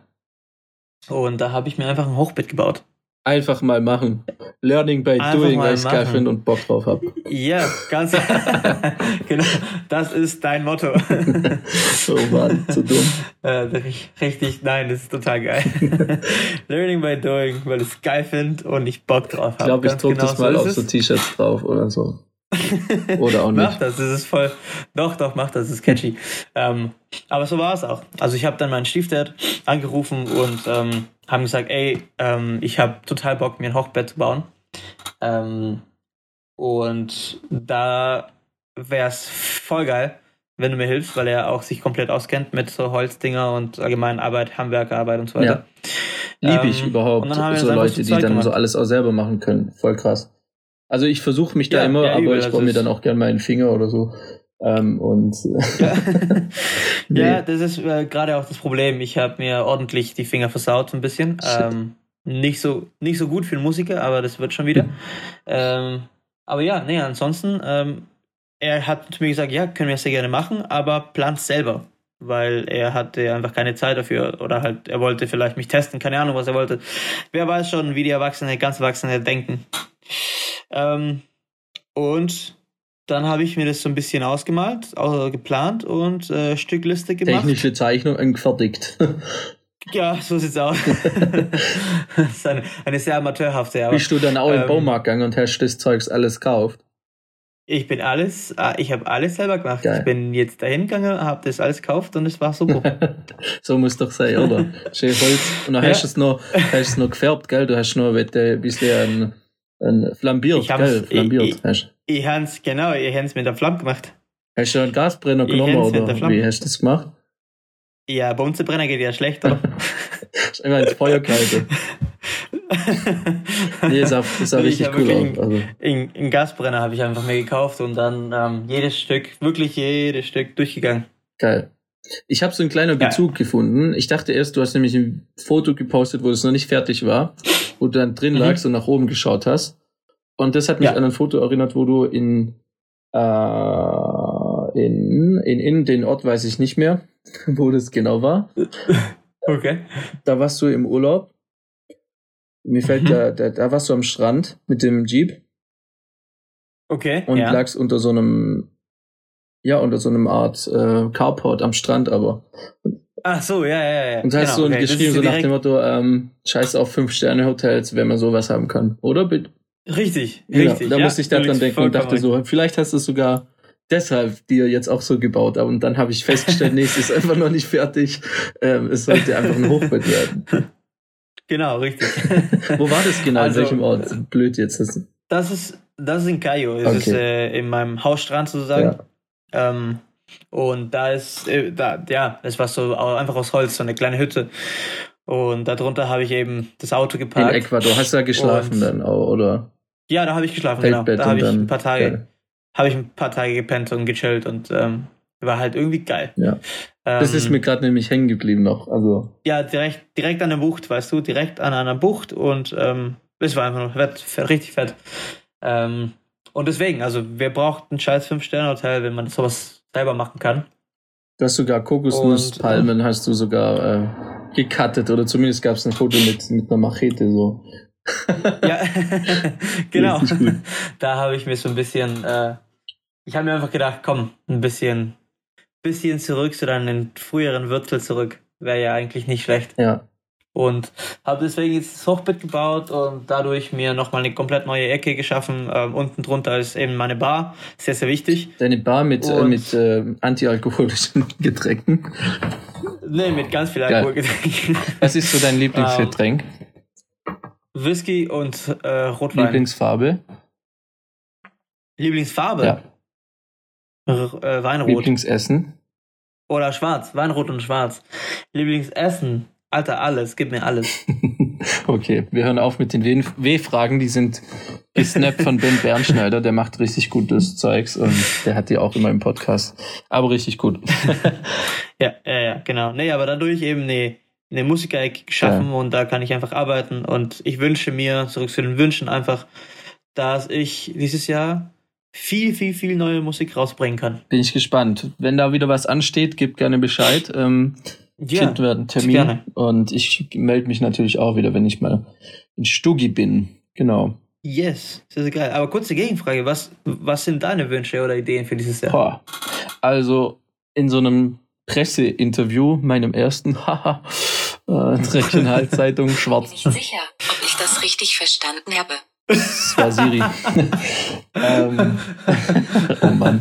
Und da habe ich mir einfach ein Hochbett gebaut. einfach mal machen. Learning by Einfach doing, mal weil ich geil machen. finde und Bock drauf habe. Ja, ganz genau. Das ist dein Motto. Oh Mann, zu dumm. äh, richtig, richtig, nein, das ist total geil. Learning by doing, weil ich es geil finde und ich Bock drauf habe. Ich glaube, ich druck das mal auf so so. T-Shirts drauf oder so. Oder auch Mach nicht. das, das ist voll. Doch, doch, mach das, das ist catchy. Ähm, aber so war es auch. Also ich habe dann meinen Stiefdad angerufen und ähm, haben gesagt, ey, ähm, ich habe total Bock, mir ein Hochbett zu bauen. Ähm, und da wäre es voll geil, wenn du mir hilfst, weil er auch sich komplett auskennt mit so Holzdinger und allgemeinen Arbeit, Handwerkerarbeit und so weiter. Liebe ich Ähm, überhaupt und dann haben wir so das einfach Leute, zu die zweit dann so gemacht. alles auch selber machen können. Voll krass. Also ich versuche mich da Ja, immer, ja, aber übel, ich das baue mir ist- dann auch gerne meinen Finger oder so. Ähm, und Ja, Nee. ja das ist äh, gerade auch das Problem. Ich habe mir ordentlich die Finger versaut, so ein bisschen. Shit. Ähm, nicht, so, nicht so gut für einen Musiker, aber das wird schon wieder. ähm, aber ja, nee, ansonsten, ähm, er hat zu mir gesagt, ja, können wir sehr gerne machen, aber plant selber. Weil er hatte einfach keine Zeit dafür. Oder halt, er wollte vielleicht mich testen, keine Ahnung, was er wollte. Wer weiß schon, wie die Erwachsene, ganz Erwachsene denken. Ähm, und dann habe ich mir das so ein bisschen ausgemalt, also geplant und äh, Stückliste gemacht. technische Zeichnung angefertigt. Ja, so sieht's aus. Das ist eine, eine sehr amateurhafte, aber Bist du dann auch im ähm, Baumarkt gegangen und hast das Zeugs alles gekauft? ich bin alles, ah, ich habe alles selber gemacht. Geil. Ich bin jetzt dahin gegangen, habe das alles gekauft und es war super. So muss doch sein, oder? Schön Holz. Und dann Ja. hast du es noch, hast du es noch gefärbt, gell? Du hast noch ein bisschen ein, ein flambiert, Ich hab's- gell? Flambiert. ich- hast ich hab's, genau, ihr habt's mit der Flamme gemacht. hast du einen Gasbrenner Ich genommen häng's mit oder der Flamme. wie hast du das gemacht? Ja, Bunzebrenner geht ja schlecht, oder? Hast du immer ins Feuer gehalten. Nee, ist auch, ist auch Ich richtig hab cool wirklich aus. Also, In, in Gasbrenner habe ich einfach mir gekauft und dann ähm, jedes Stück, wirklich jedes Stück durchgegangen. geil. Ich habe so einen kleinen Ja. Bezug gefunden. Ich dachte erst, du hast nämlich ein Foto gepostet, wo es noch nicht fertig war, wo du dann drin Mhm. lagst und nach oben geschaut hast. Und das hat mich Ja. an ein Foto erinnert, wo du in, äh, in, in, in den Ort weiß ich nicht mehr, wo das genau war. Okay. Da warst du im Urlaub mir fällt Mhm. da, da, da warst du am Strand mit dem Jeep Okay, und ja. lagst unter so einem, ja, unter so einem Art äh, Carport am Strand aber. Ach so, ja, ja, ja. Und hast genau, so okay. Das geschrieben, ist so nach direkt- dem Motto, ähm, scheiß auf Fünf-Sterne-Hotels, wenn man sowas haben kann. Oder? Bitte? Richtig, Genau, richtig. da ja, musste ich da du dran liegst denken und vollkommen dachte so, vielleicht hast du es sogar deshalb dir jetzt auch so gebaut. Und dann habe ich festgestellt, nee, es ist einfach noch nicht fertig. Ähm, es sollte einfach ein Hochbett werden. Genau, richtig. Wo war das genau? Also, in welchem Ort? Blöd jetzt. Das, Das ist, das ist in Cayo. Das Okay. ist äh, in meinem Hausstrand sozusagen. ja. Ähm, und da ist, äh, da, ja, es war so au- einfach aus Holz, so eine kleine Hütte. Und darunter habe ich eben das Auto In geparkt. Ecuador. Hast du da geschlafen Und- dann auch, oder? Ja, da habe ich geschlafen, genau. Feldbett Da habe und ich dann. ein paar Tage, Geil. habe ich ein paar Tage gepennt und gechillt und ähm, war halt irgendwie geil. Ja. Das Ähm, ist mir gerade nämlich hängen geblieben noch. Also, Ja, direkt, direkt an der Bucht, weißt du, direkt an einer Bucht und ähm, es war einfach nur fett, fett, richtig fett. Ähm, und deswegen, also wer braucht ein scheiß Fünf-Sterne-Hotel, wenn man sowas selber machen kann? du hast sogar Kokosnusspalmen, hast du sogar äh, gecuttet, oder zumindest gab es ein Foto mit, mit einer Machete so. Ja, genau. Richtig gut. Da habe ich mir so ein bisschen, äh, ich habe mir einfach gedacht, komm, ein bisschen, bisschen zurück, so dann in den früheren Wurzel zurück. Wäre ja eigentlich nicht schlecht. Ja. Und habe deswegen jetzt das Hochbett gebaut und dadurch mir nochmal eine komplett neue Ecke geschaffen. Ähm, unten drunter ist eben meine Bar. Sehr, sehr wichtig. Deine Bar mit, äh, Und- mit äh, antialkoholischen Getränken. Nee, mit ganz viel Geil. Alkoholgetränken. Was ist so dein Lieblingsgetränk? Whisky und äh, Rotwein. Lieblingsfarbe? Lieblingsfarbe? Ja. R äh, Weinrot. Lieblingsessen? Oder schwarz. Weinrot und schwarz. Lieblingsessen. Alter, alles. Gib mir alles. Okay, wir hören auf mit den W- W-Fragen. Die sind gesnappt von Ben Bernschneider. Der macht richtig gutes Zeugs und der hat die auch immer im Podcast. Aber richtig gut. Ja, ja, ja, genau. Nee, aber dadurch eben eine, eine Musikerecke geschaffen Ja. und da kann ich einfach arbeiten und ich wünsche mir, zurück zu den Wünschen einfach, dass ich dieses Jahr viel, viel, viel neue Musik rausbringen kann. Bin ich gespannt. Wenn da wieder was ansteht, gib gerne Bescheid. Ähm, Ja, finden wir einen Termin. gerne. Und ich melde mich natürlich auch wieder, wenn ich mal in Stuggi bin. Genau. yes, sehr, sehr geil. Aber kurze Gegenfrage, was, was sind deine Wünsche oder Ideen für dieses Jahr? Boah. Also in so einem Presseinterview, meinem ersten, haha, äh, Regionalzeitung Schwarz. Nicht sicher, ob ich das richtig verstanden habe. Das war Siri. ähm, oh Mann.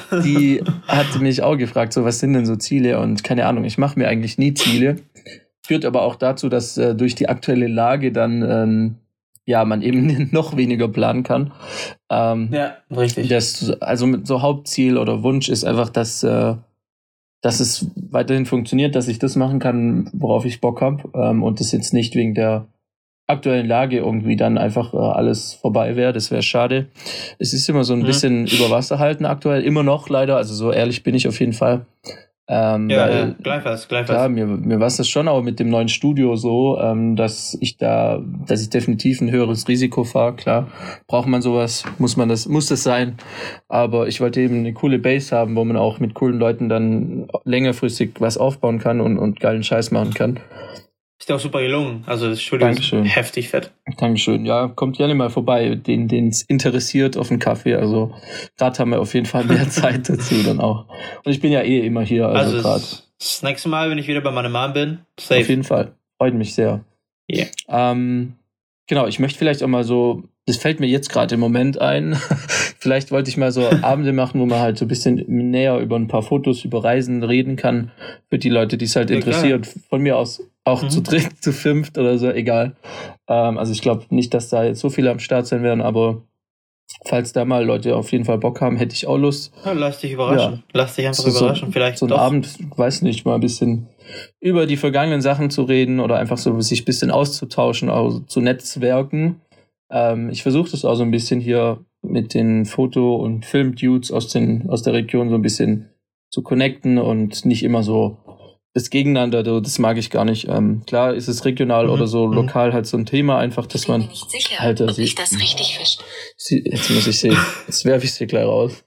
Die hat mich auch gefragt, so was sind denn so Ziele? Und keine Ahnung, ich mache mir eigentlich nie Ziele. Führt aber auch dazu, dass äh, durch die aktuelle Lage dann ähm, ja man eben noch weniger planen kann. Ähm, Ja, richtig. das, also mit so Hauptziel oder Wunsch ist einfach, dass, äh, dass es weiterhin funktioniert, dass ich das machen kann, worauf ich Bock habe. Ähm, und das jetzt nicht wegen der aktuellen Lage irgendwie dann einfach äh, alles vorbei wäre. Das wäre schade. Es ist immer so ein Mhm. bisschen über Wasser halten aktuell, immer noch leider. Also so ehrlich bin ich auf jeden Fall. Ähm, ja, weil, ja, gleichfalls, Klar, gleichfalls. mir, mir war es das schon auch mit dem neuen Studio so, ähm, dass ich da, dass ich definitiv ein höheres Risiko fahre. Klar, braucht man sowas, muss man das, muss das sein. Aber ich wollte eben eine coole Base haben, wo man auch mit coolen Leuten dann längerfristig was aufbauen kann und, und geilen Scheiß machen kann. Ist ja auch super gelungen. Also das Studio Dankeschön. ist heftig fett. Dankeschön. Ja, kommt gerne mal vorbei, den es interessiert, auf einen Kaffee. Also gerade haben wir auf jeden Fall mehr Zeit dazu dann auch. Und ich bin ja eh immer hier, also, Also, gerade. das, das nächste Mal, wenn ich wieder bei meiner Mom bin, safe. Auf jeden Fall. Freut mich sehr. Ja. Ähm, genau, ich möchte vielleicht auch mal so, das fällt mir jetzt gerade im Moment ein, vielleicht wollte ich mal so Abende machen, wo man halt so ein bisschen näher über ein paar Fotos, über Reisen reden kann, für die Leute, die es halt Ja, interessiert. Von mir aus auch Mhm. zu dritt, zu fünft oder so, egal. Ähm, also ich glaube nicht, dass da jetzt so viele am Start sein werden, aber falls da mal Leute auf jeden Fall Bock haben, hätte ich auch Lust. Ja, lass dich überraschen. Lass dich einfach So- so- überraschen. Vielleicht so einen doch. Abend, weiß nicht, mal ein bisschen über die vergangenen Sachen zu reden oder einfach so sich ein bisschen auszutauschen, auch zu netzwerken. Ähm, ich versuche das auch so ein bisschen hier mit den Foto- und Film-Dudes aus, den, aus der Region so ein bisschen zu connecten und nicht immer so das Gegeneinander, das mag ich gar nicht. Ähm, klar ist es regional Mhm, oder so mhm. lokal halt so ein Thema, einfach, dass Ich bin man, mir nicht sicher, Alter, ob sie- ich das richtig verstehe. sie, jetzt muss ich sehen, jetzt werfe ich sie gleich raus.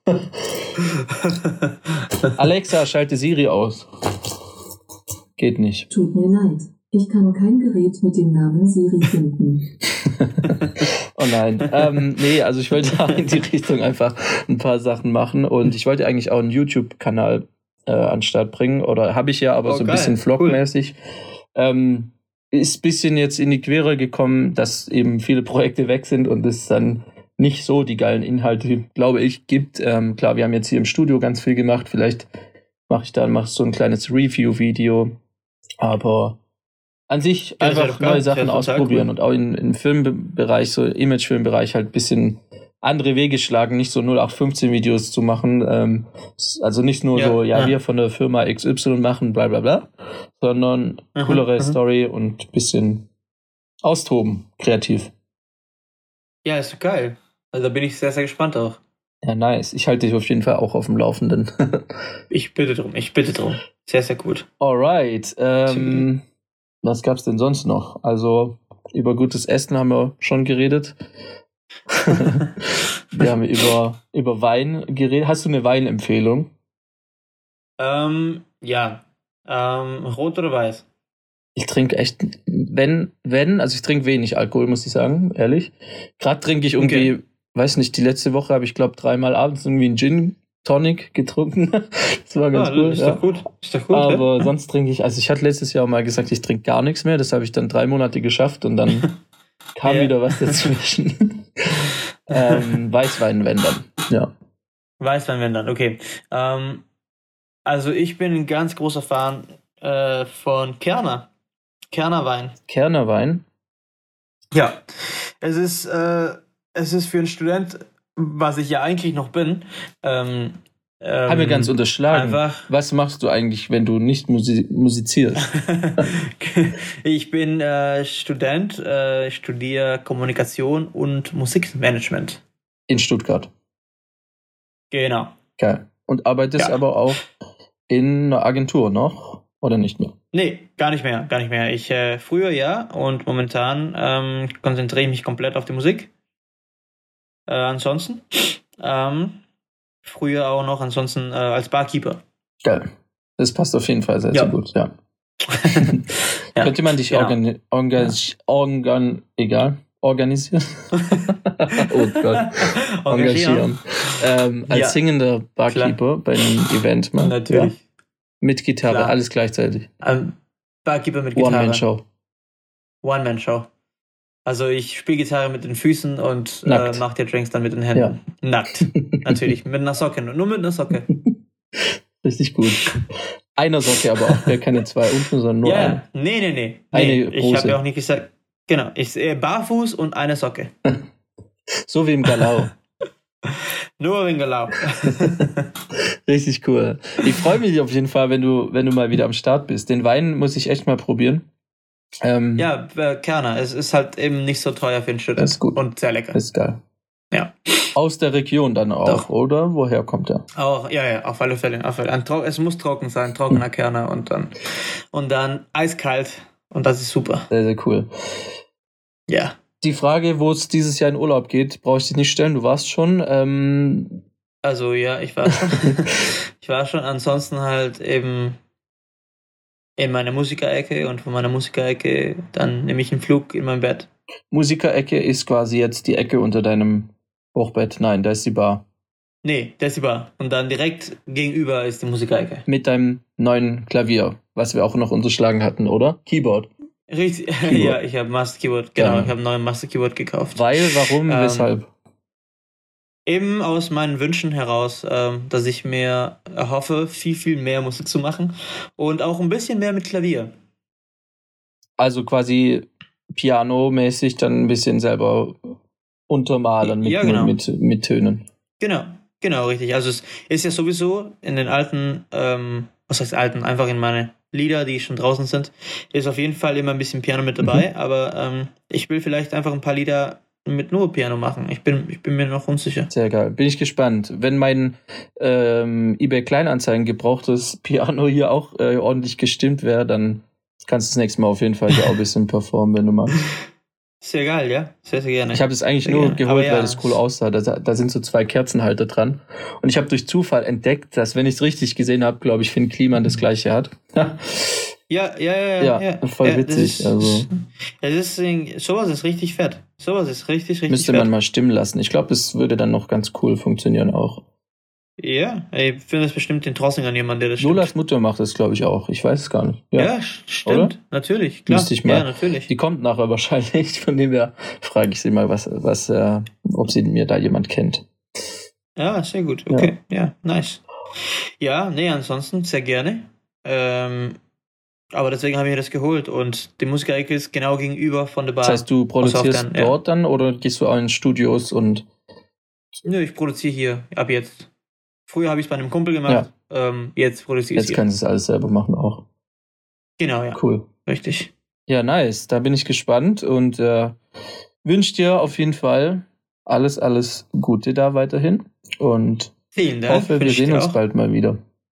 Alexa, schalte Siri aus. Geht nicht. Tut mir leid. Ich kann kein Gerät mit dem Namen Siri finden. Oh nein. ähm, nee, also ich wollte da in die Richtung einfach ein paar Sachen machen und ich wollte eigentlich auch einen YouTube-Kanal äh, an den Start bringen oder habe ich ja, aber Oh, so ein geil. bisschen vlogmäßig. Cool. Ähm, ist ein bisschen jetzt in die Quere gekommen, dass eben viele Projekte weg sind und es dann nicht so die geilen Inhalte, glaube ich, gibt. Ähm, klar, wir haben jetzt hier im Studio ganz viel gemacht. Vielleicht mache ich dann mach so ein kleines Review-Video. Aber an sich Ja, das wär einfach doch geil. neue Das wär Sachen total ausprobieren cool. und auch in, im Filmbereich, so Imagefilmbereich halt ein bisschen andere Wege schlagen, nicht so null acht fünfzehn Videos zu machen. Ähm, also nicht nur Ja, so, ja, ja. wir von der Firma X Y machen, bla bla bla, sondern Mhm, coolere mhm. Story und ein bisschen austoben, kreativ. Ja, ist doch geil. Also da bin ich sehr, sehr gespannt auch. Ja, nice. Ich halte dich auf jeden Fall auch auf dem Laufenden. Ich bitte drum, ich bitte drum. Sehr, sehr gut. Alright. Ähm, was gab's denn sonst noch? Also, über gutes Essen haben wir schon geredet. Wir haben über, über Wein geredet. Hast du eine Weinempfehlung? ähm, ja. Ähm, rot oder weiß? Ich trinke echt, wenn, wenn, also ich trinke wenig Alkohol, muss ich sagen, ehrlich. Gerade trinke ich irgendwie, Okay. weiß nicht, die letzte Woche habe ich, glaube dreimal abends irgendwie einen Gin Tonic getrunken. Das war ganz Ah, cool. ist Ja. doch gut. Ist doch gut. Aber ja? sonst trinke ich, also ich hatte letztes Jahr mal gesagt, ich trinke gar nichts mehr. Das habe ich dann drei Monate geschafft und dann kam Ja. wieder was dazwischen. ähm, Weißwein, wenn dann. Ja. Weißwein, wenn dann, okay. Ähm, also ich bin ein ganz großer Fan äh, von Kerner. Kerner Wein. Kerner Wein. Ja. Es ist, äh, es ist für einen Student, was ich ja eigentlich noch bin, ähm, ähm, Haben wir ganz unterschlagen. einfach. Was machst du eigentlich, wenn du nicht musi- musizierst? Ich bin äh, Student, äh, ich studiere Kommunikation und Musikmanagement. In Stuttgart. Genau. Geil. Und arbeitest Ja. aber auch in einer Agentur noch? Oder nicht mehr? Nee, gar nicht mehr, gar nicht mehr. Ich äh, früher ja und momentan ähm, konzentriere ich mich komplett auf die Musik. Äh, ansonsten. Ähm, früher auch noch ansonsten äh, als Barkeeper. Geil. Das passt auf jeden Fall sehr, Ja. sehr gut, ja. Ja, Könnte man dich genau. organi- organ- organ- egal, organisieren? Oh Gott. Engagieren. Ähm, als Ja. singender Barkeeper bei einem Event mal. Natürlich. Ja. Mit Gitarre, Klar. alles gleichzeitig. Ähm, Barkeeper mit Gitarre. One-Man-Show. One-Man-Show. Also ich spiele Gitarre mit den Füßen und äh, Nackt. mache dir Drinks dann mit den Händen. Nackt. Natürlich. Mit einer Socke. Nur mit einer Socke. Richtig gut. Einer Socke aber auch, ja, keine zwei unten, sondern nur Ja, eine. ja. Nee, nee, nee. Eine nee. Ich große. habe ja auch nicht gesagt. Genau. Ich äh, barfuß und eine Socke. So wie im Galau. Nur wegen Galau. Richtig cool. Ich freue mich auf jeden Fall, wenn du, wenn du mal wieder am Start bist. Den Wein muss ich echt mal probieren. Ähm, Ja, äh, Kerner. Es ist halt eben nicht so teuer für einen Student. Das ist gut. Und sehr lecker. Ist geil. Ja. Aus der Region dann auch, Doch. oder? Woher kommt er? Auch, ja, ja, auf alle Fälle. Auf alle. Ein Tro- es muss trocken sein, trockener Kerner und dann, und dann eiskalt. Und das ist super. Sehr, sehr cool. Ja. Die Frage, wo es dieses Jahr in Urlaub geht, brauche ich dich nicht stellen. Du warst schon. Ähm, Also ja, ich war schon. ich war schon ansonsten halt eben in meiner Musikerecke und von meiner Musikerecke dann nehme ich einen Flug in mein Bett. Musikerecke ist quasi jetzt die Ecke unter deinem Hochbett. Nein, da ist die Bar. Nee, das ist die Bar. Und dann direkt gegenüber ist die Musikerecke. Mit deinem neuen Klavier, was wir auch noch unterschlagen hatten, oder? Keyboard. Richtig, Keyboard. ja, ich habe Master Keyboard, genau, Geil. ich habe einen neuen Master Keyboard gekauft. Weil, warum, Ähm, weshalb? Eben aus meinen Wünschen heraus, ähm, dass ich mir erhoffe, viel, viel mehr Musik zu machen und auch ein bisschen mehr mit Klavier. Also quasi Piano-mäßig dann ein bisschen selber untermalen mit, Ja, genau. mit, mit Tönen. Genau, genau, richtig. Also es ist ja sowieso in den alten, ähm, was heißt alten, einfach in meine Lieder, die schon draußen sind, ist auf jeden Fall immer ein bisschen Piano mit dabei, Mhm. aber ähm, ich will vielleicht einfach ein paar Lieder mit nur Piano machen. Ich bin, ich bin mir noch unsicher. Sehr geil. Bin ich gespannt. Wenn mein ähm, eBay Kleinanzeigen gebrauchtes Piano hier auch äh, ordentlich gestimmt wäre, dann kannst du das nächste Mal auf jeden Fall hier auch ein bisschen performen, wenn du magst. Sehr geil, ja? Sehr, sehr gerne. Ich habe das eigentlich Sehr nur gerne. geholt, Aber ja, weil das cool aussah. Da, da sind so zwei Kerzenhalter dran. Und ich habe durch Zufall entdeckt, dass, wenn ich es richtig gesehen habe, glaube ich, Finn Kliman das gleiche hat. Ja, ja, ja, ja. Ja, ja. voll ja, witzig. Ist, also ja, das ist, sowas ist richtig fett. Sowas ist richtig, richtig müsste fett. man mal stimmen lassen. Ich glaube, es würde dann noch ganz cool funktionieren auch. Ja, ich finde das bestimmt den Trossing an jemand, der das stimmt. Lolas Mutter macht das, glaube ich, auch. Ich weiß es gar nicht. Ja, Ja, stimmt. Oder? Natürlich, klar. Müsste ich mal. Ja, natürlich. Die kommt nachher wahrscheinlich, von dem her frage ich sie mal, was, was, äh, ob sie mir da jemand kennt. Ja, sehr gut. Okay, ja, ja nice. Ja, nee, ansonsten sehr gerne. Ähm, aber deswegen habe ich mir das geholt und die Musiker-Ecke ist genau gegenüber von der Bar. Das heißt, du produzierst dann, dort ja. dann oder gehst du auch in Studios und... Nö, ich produziere hier ab jetzt. Früher habe ich es bei einem Kumpel gemacht, ja. ähm, jetzt produziere ich es Jetzt kannst du es alles selber machen auch. Genau, ja. Cool. Richtig. Ja, nice. Da bin ich gespannt und äh, wünsche dir auf jeden Fall alles, alles Gute da weiterhin und vielen Dank. hoffe, wir sehen uns auch. bald mal wieder.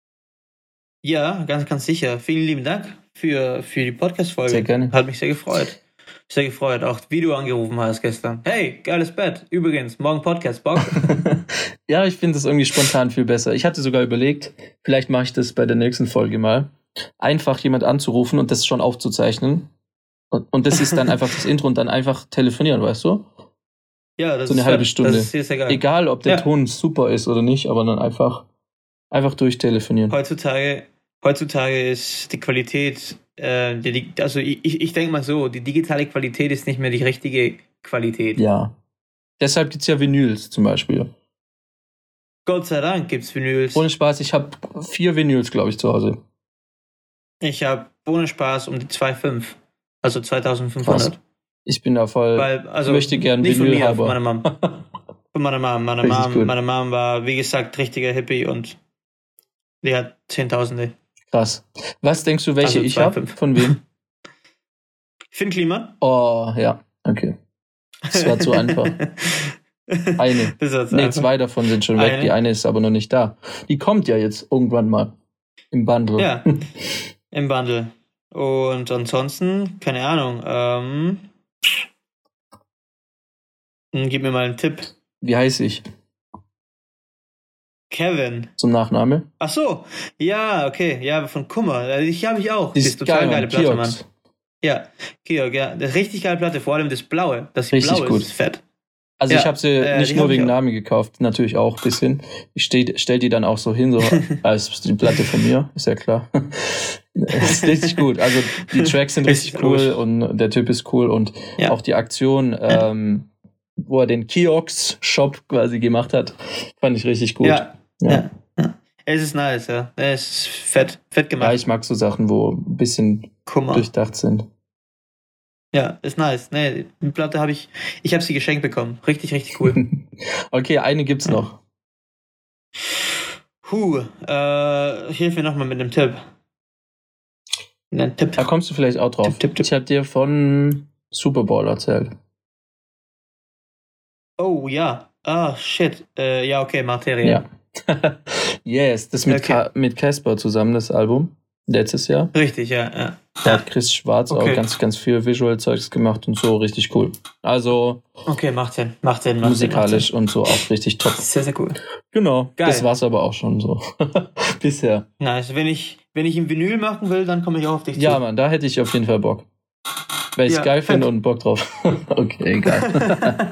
Ja, ganz, ganz sicher. Vielen lieben Dank für, für die Podcast-Folge. Sehr gerne. Hat mich sehr gefreut. Sehr gefreut, auch wie du angerufen hast gestern. Hey, geiles Bett. Übrigens, morgen Podcast, Bock? Ja, ich finde das irgendwie spontan viel besser. Ich hatte sogar überlegt, vielleicht mache ich das bei der nächsten Folge mal, einfach jemand anzurufen und das schon aufzuzeichnen. Und, und das ist dann einfach das Intro und dann einfach telefonieren, weißt du? Ja, das so eine ist halbe fett. Stunde. Das ist sehr, sehr geil. Egal, ob der ja. Ton super ist oder nicht, aber dann einfach, einfach durchtelefonieren. Heutzutage, heutzutage ist die Qualität, äh, die, also ich, ich denke mal so, die digitale Qualität ist nicht mehr die richtige Qualität. Ja. Deshalb gibt es ja Vinyls zum Beispiel. Gott sei Dank gibt es Vinyls. Ohne Spaß, ich habe vier Vinyls, glaube ich, zu Hause. Ich habe ohne Spaß um die zwei Komma fünf. Also zweitausendfünfhundert. Krass. Ich bin da voll, Weil, also, ich möchte gern nicht Vinyl von mir, haben. von meiner Mom. Von meiner Mom. Meine Richtig Mom, gut. meine Mom war, wie gesagt, richtiger Hippie und die hat Zehntausende. Krass. Was denkst du, welche Also ich zwei Komma habe? fünf. Von wem? Finn Kliman? Oh, ja. Okay. Das war zu einfach. Eine. Das war zu Nee, einfach. zwei davon sind schon weg. Eine? Die eine ist aber noch nicht da. Die kommt ja jetzt irgendwann mal. Im Bundle. Ja, im Bundle. Und ansonsten, keine Ahnung, ähm, gib mir mal einen Tipp. Wie heiße ich? Kevin. Zum Nachname? Ach so, ja, okay, ja, von Kummer. Ich habe ich auch. Die Das ist ist total geil, geile Mann. Platte, Kiox. Mann. Ja, Georg, ja. Das ist richtig geile Platte, vor allem das Blaue. Das Richtig Blaue gut. ist fett. Also Ja, ich habe sie äh, nicht die nur hab ich wegen auch. Namen gekauft, natürlich auch ein bisschen. Ich stell, stell die dann auch so hin, so als die Platte von mir, ist ja klar. Das ist richtig gut. Also die Tracks sind richtig, Richtig cool logisch. und der Typ ist cool und Ja. auch die Aktion, ähm, wo er den Kiox-Shop quasi gemacht hat, fand ich richtig gut. Ja, Ja. ja. ja. Es ist nice, ja. Es ist fett, fett Ja, gemacht. ich mag so Sachen, wo ein bisschen Kummer. durchdacht sind. Ja, ist nice. Nee, die Platte habe ich, ich habe sie geschenkt bekommen. Richtig, richtig cool. Okay, eine gibt's noch. Huh, äh, hilf mir nochmal mit einem Tipp. Ein Tipp. Da kommst du vielleicht auch drauf. Tipp, tipp, tipp. Ich habe dir von Super Bowl erzählt. Oh, ja. Ah, shit. Äh, ja, okay, Materie. Ja. Yes, das mit Okay. Ka- mit Casper zusammen, das Album. Letztes Jahr. Richtig, ja, ja. Da hat Chris Schwarz Okay. auch ganz, ganz viel Visual-Zeugs gemacht und so richtig cool. Also Okay, macht Sinn. Macht Sinn, macht musikalisch Sinn, und so auch richtig top. macht Sinn. Sehr, sehr cool. Genau. Geil. Das war's aber auch schon so. Bisher. Nice. Wenn ich, wenn ich im Vinyl machen will, dann komme ich auch auf dich Ja, zu. Mann, da hätte ich auf jeden Fall Bock. Weil ich es Ja, geil fett. finde und Bock drauf. Okay, egal.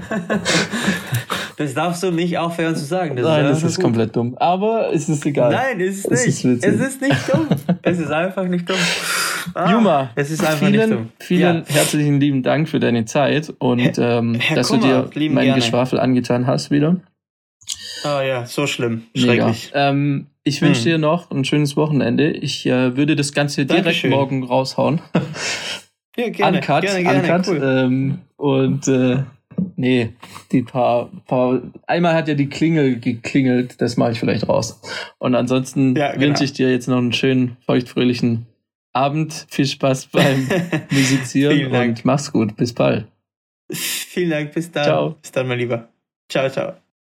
Das darfst du nicht aufhören zu sagen. Das Nein, ist, das einfach ist gut. komplett dumm. Aber es ist egal. Nein, es ist Es nicht. ist witzig. es ist nicht dumm. Es ist einfach nicht dumm. Ah, Juma, es ist einfach vielen, nicht dumm. vielen Ja. herzlichen lieben Dank für deine Zeit und Herr- ähm, Herr dass Kummer, du dir lieben mein gerne. Geschwafel angetan hast wieder. Ah ja, so schlimm. Mega. Schrecklich. Ähm, ich wünsche Hm. dir noch ein schönes Wochenende. Ich äh, würde das Ganze direkt Dankeschön. morgen raushauen. Ja, gerne. Uncut, gerne, gerne. uncut. Cool. Ähm, und äh, nee, die paar, paar. Einmal hat ja die Klingel geklingelt, das mache ich vielleicht raus. Und ansonsten Ja, genau. wünsche ich dir jetzt noch einen schönen, feuchtfröhlichen Abend. Viel Spaß beim Musizieren Vielen Dank. und mach's gut. Bis bald. Vielen Dank. Bis dann. Ciao. Bis dann, mein Lieber. Ciao, ciao.